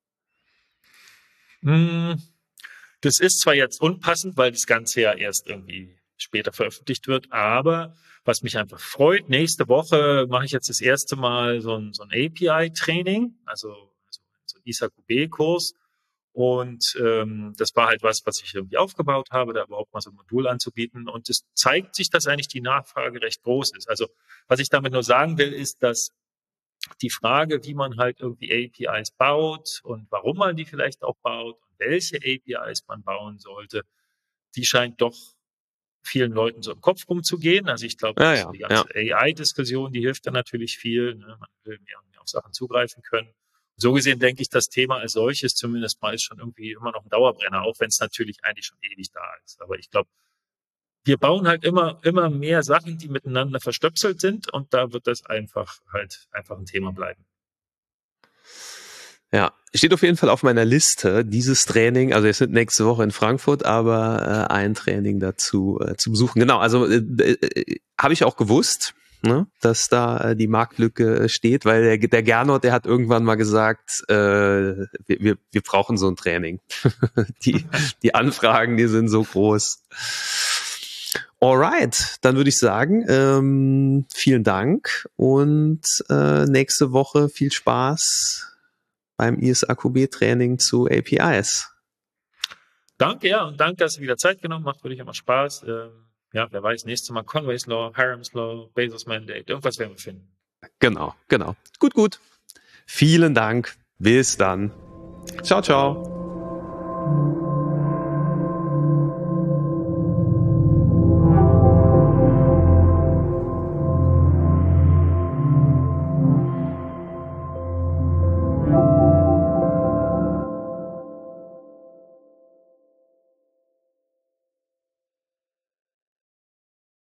Das ist zwar jetzt unpassend, weil das Ganze ja erst irgendwie später veröffentlicht wird, aber was mich einfach freut, nächste Woche mache ich jetzt das erste Mal so ein API-Training, also so ein ISAQB-Kurs. Und das war halt was ich irgendwie aufgebaut habe, da überhaupt mal so ein Modul anzubieten. Und es zeigt sich, dass eigentlich die Nachfrage recht groß ist. Also was ich damit nur sagen will, ist, dass die Frage, wie man halt irgendwie APIs baut und warum man die vielleicht auch baut und welche APIs man bauen sollte, die scheint doch vielen Leuten so im Kopf rumzugehen. Also ich glaube, die ganze AI-Diskussion, die hilft dann natürlich viel. Ne? Man will mehr und mehr auf Sachen zugreifen können. So gesehen denke ich, das Thema als solches zumindest mal ist schon irgendwie immer noch ein Dauerbrenner, auch wenn es natürlich eigentlich schon ewig da ist. Aber ich glaube, wir bauen halt immer mehr Sachen, die miteinander verstöpselt sind und da wird das einfach ein Thema bleiben. Ja, steht auf jeden Fall auf meiner Liste, dieses Training, also wir sind nächste Woche in Frankfurt, aber ein Training dazu zu besuchen. Genau, also habe ich auch gewusst, ne, dass da die Marktlücke steht, weil der Gernot, der hat irgendwann mal gesagt, wir brauchen so ein Training. Die Anfragen, die sind so groß. Alright, dann würde ich sagen, vielen Dank und nächste Woche viel Spaß beim ISAQB-Training zu APIs. Danke, und danke, dass du wieder Zeit genommen hast. Macht wirklich immer Spaß. Wer weiß, nächstes Mal Conway's Law, Hiram's Law, Bezos Mandate, irgendwas werden wir finden. Genau. Gut. Vielen Dank. Bis dann. Ciao.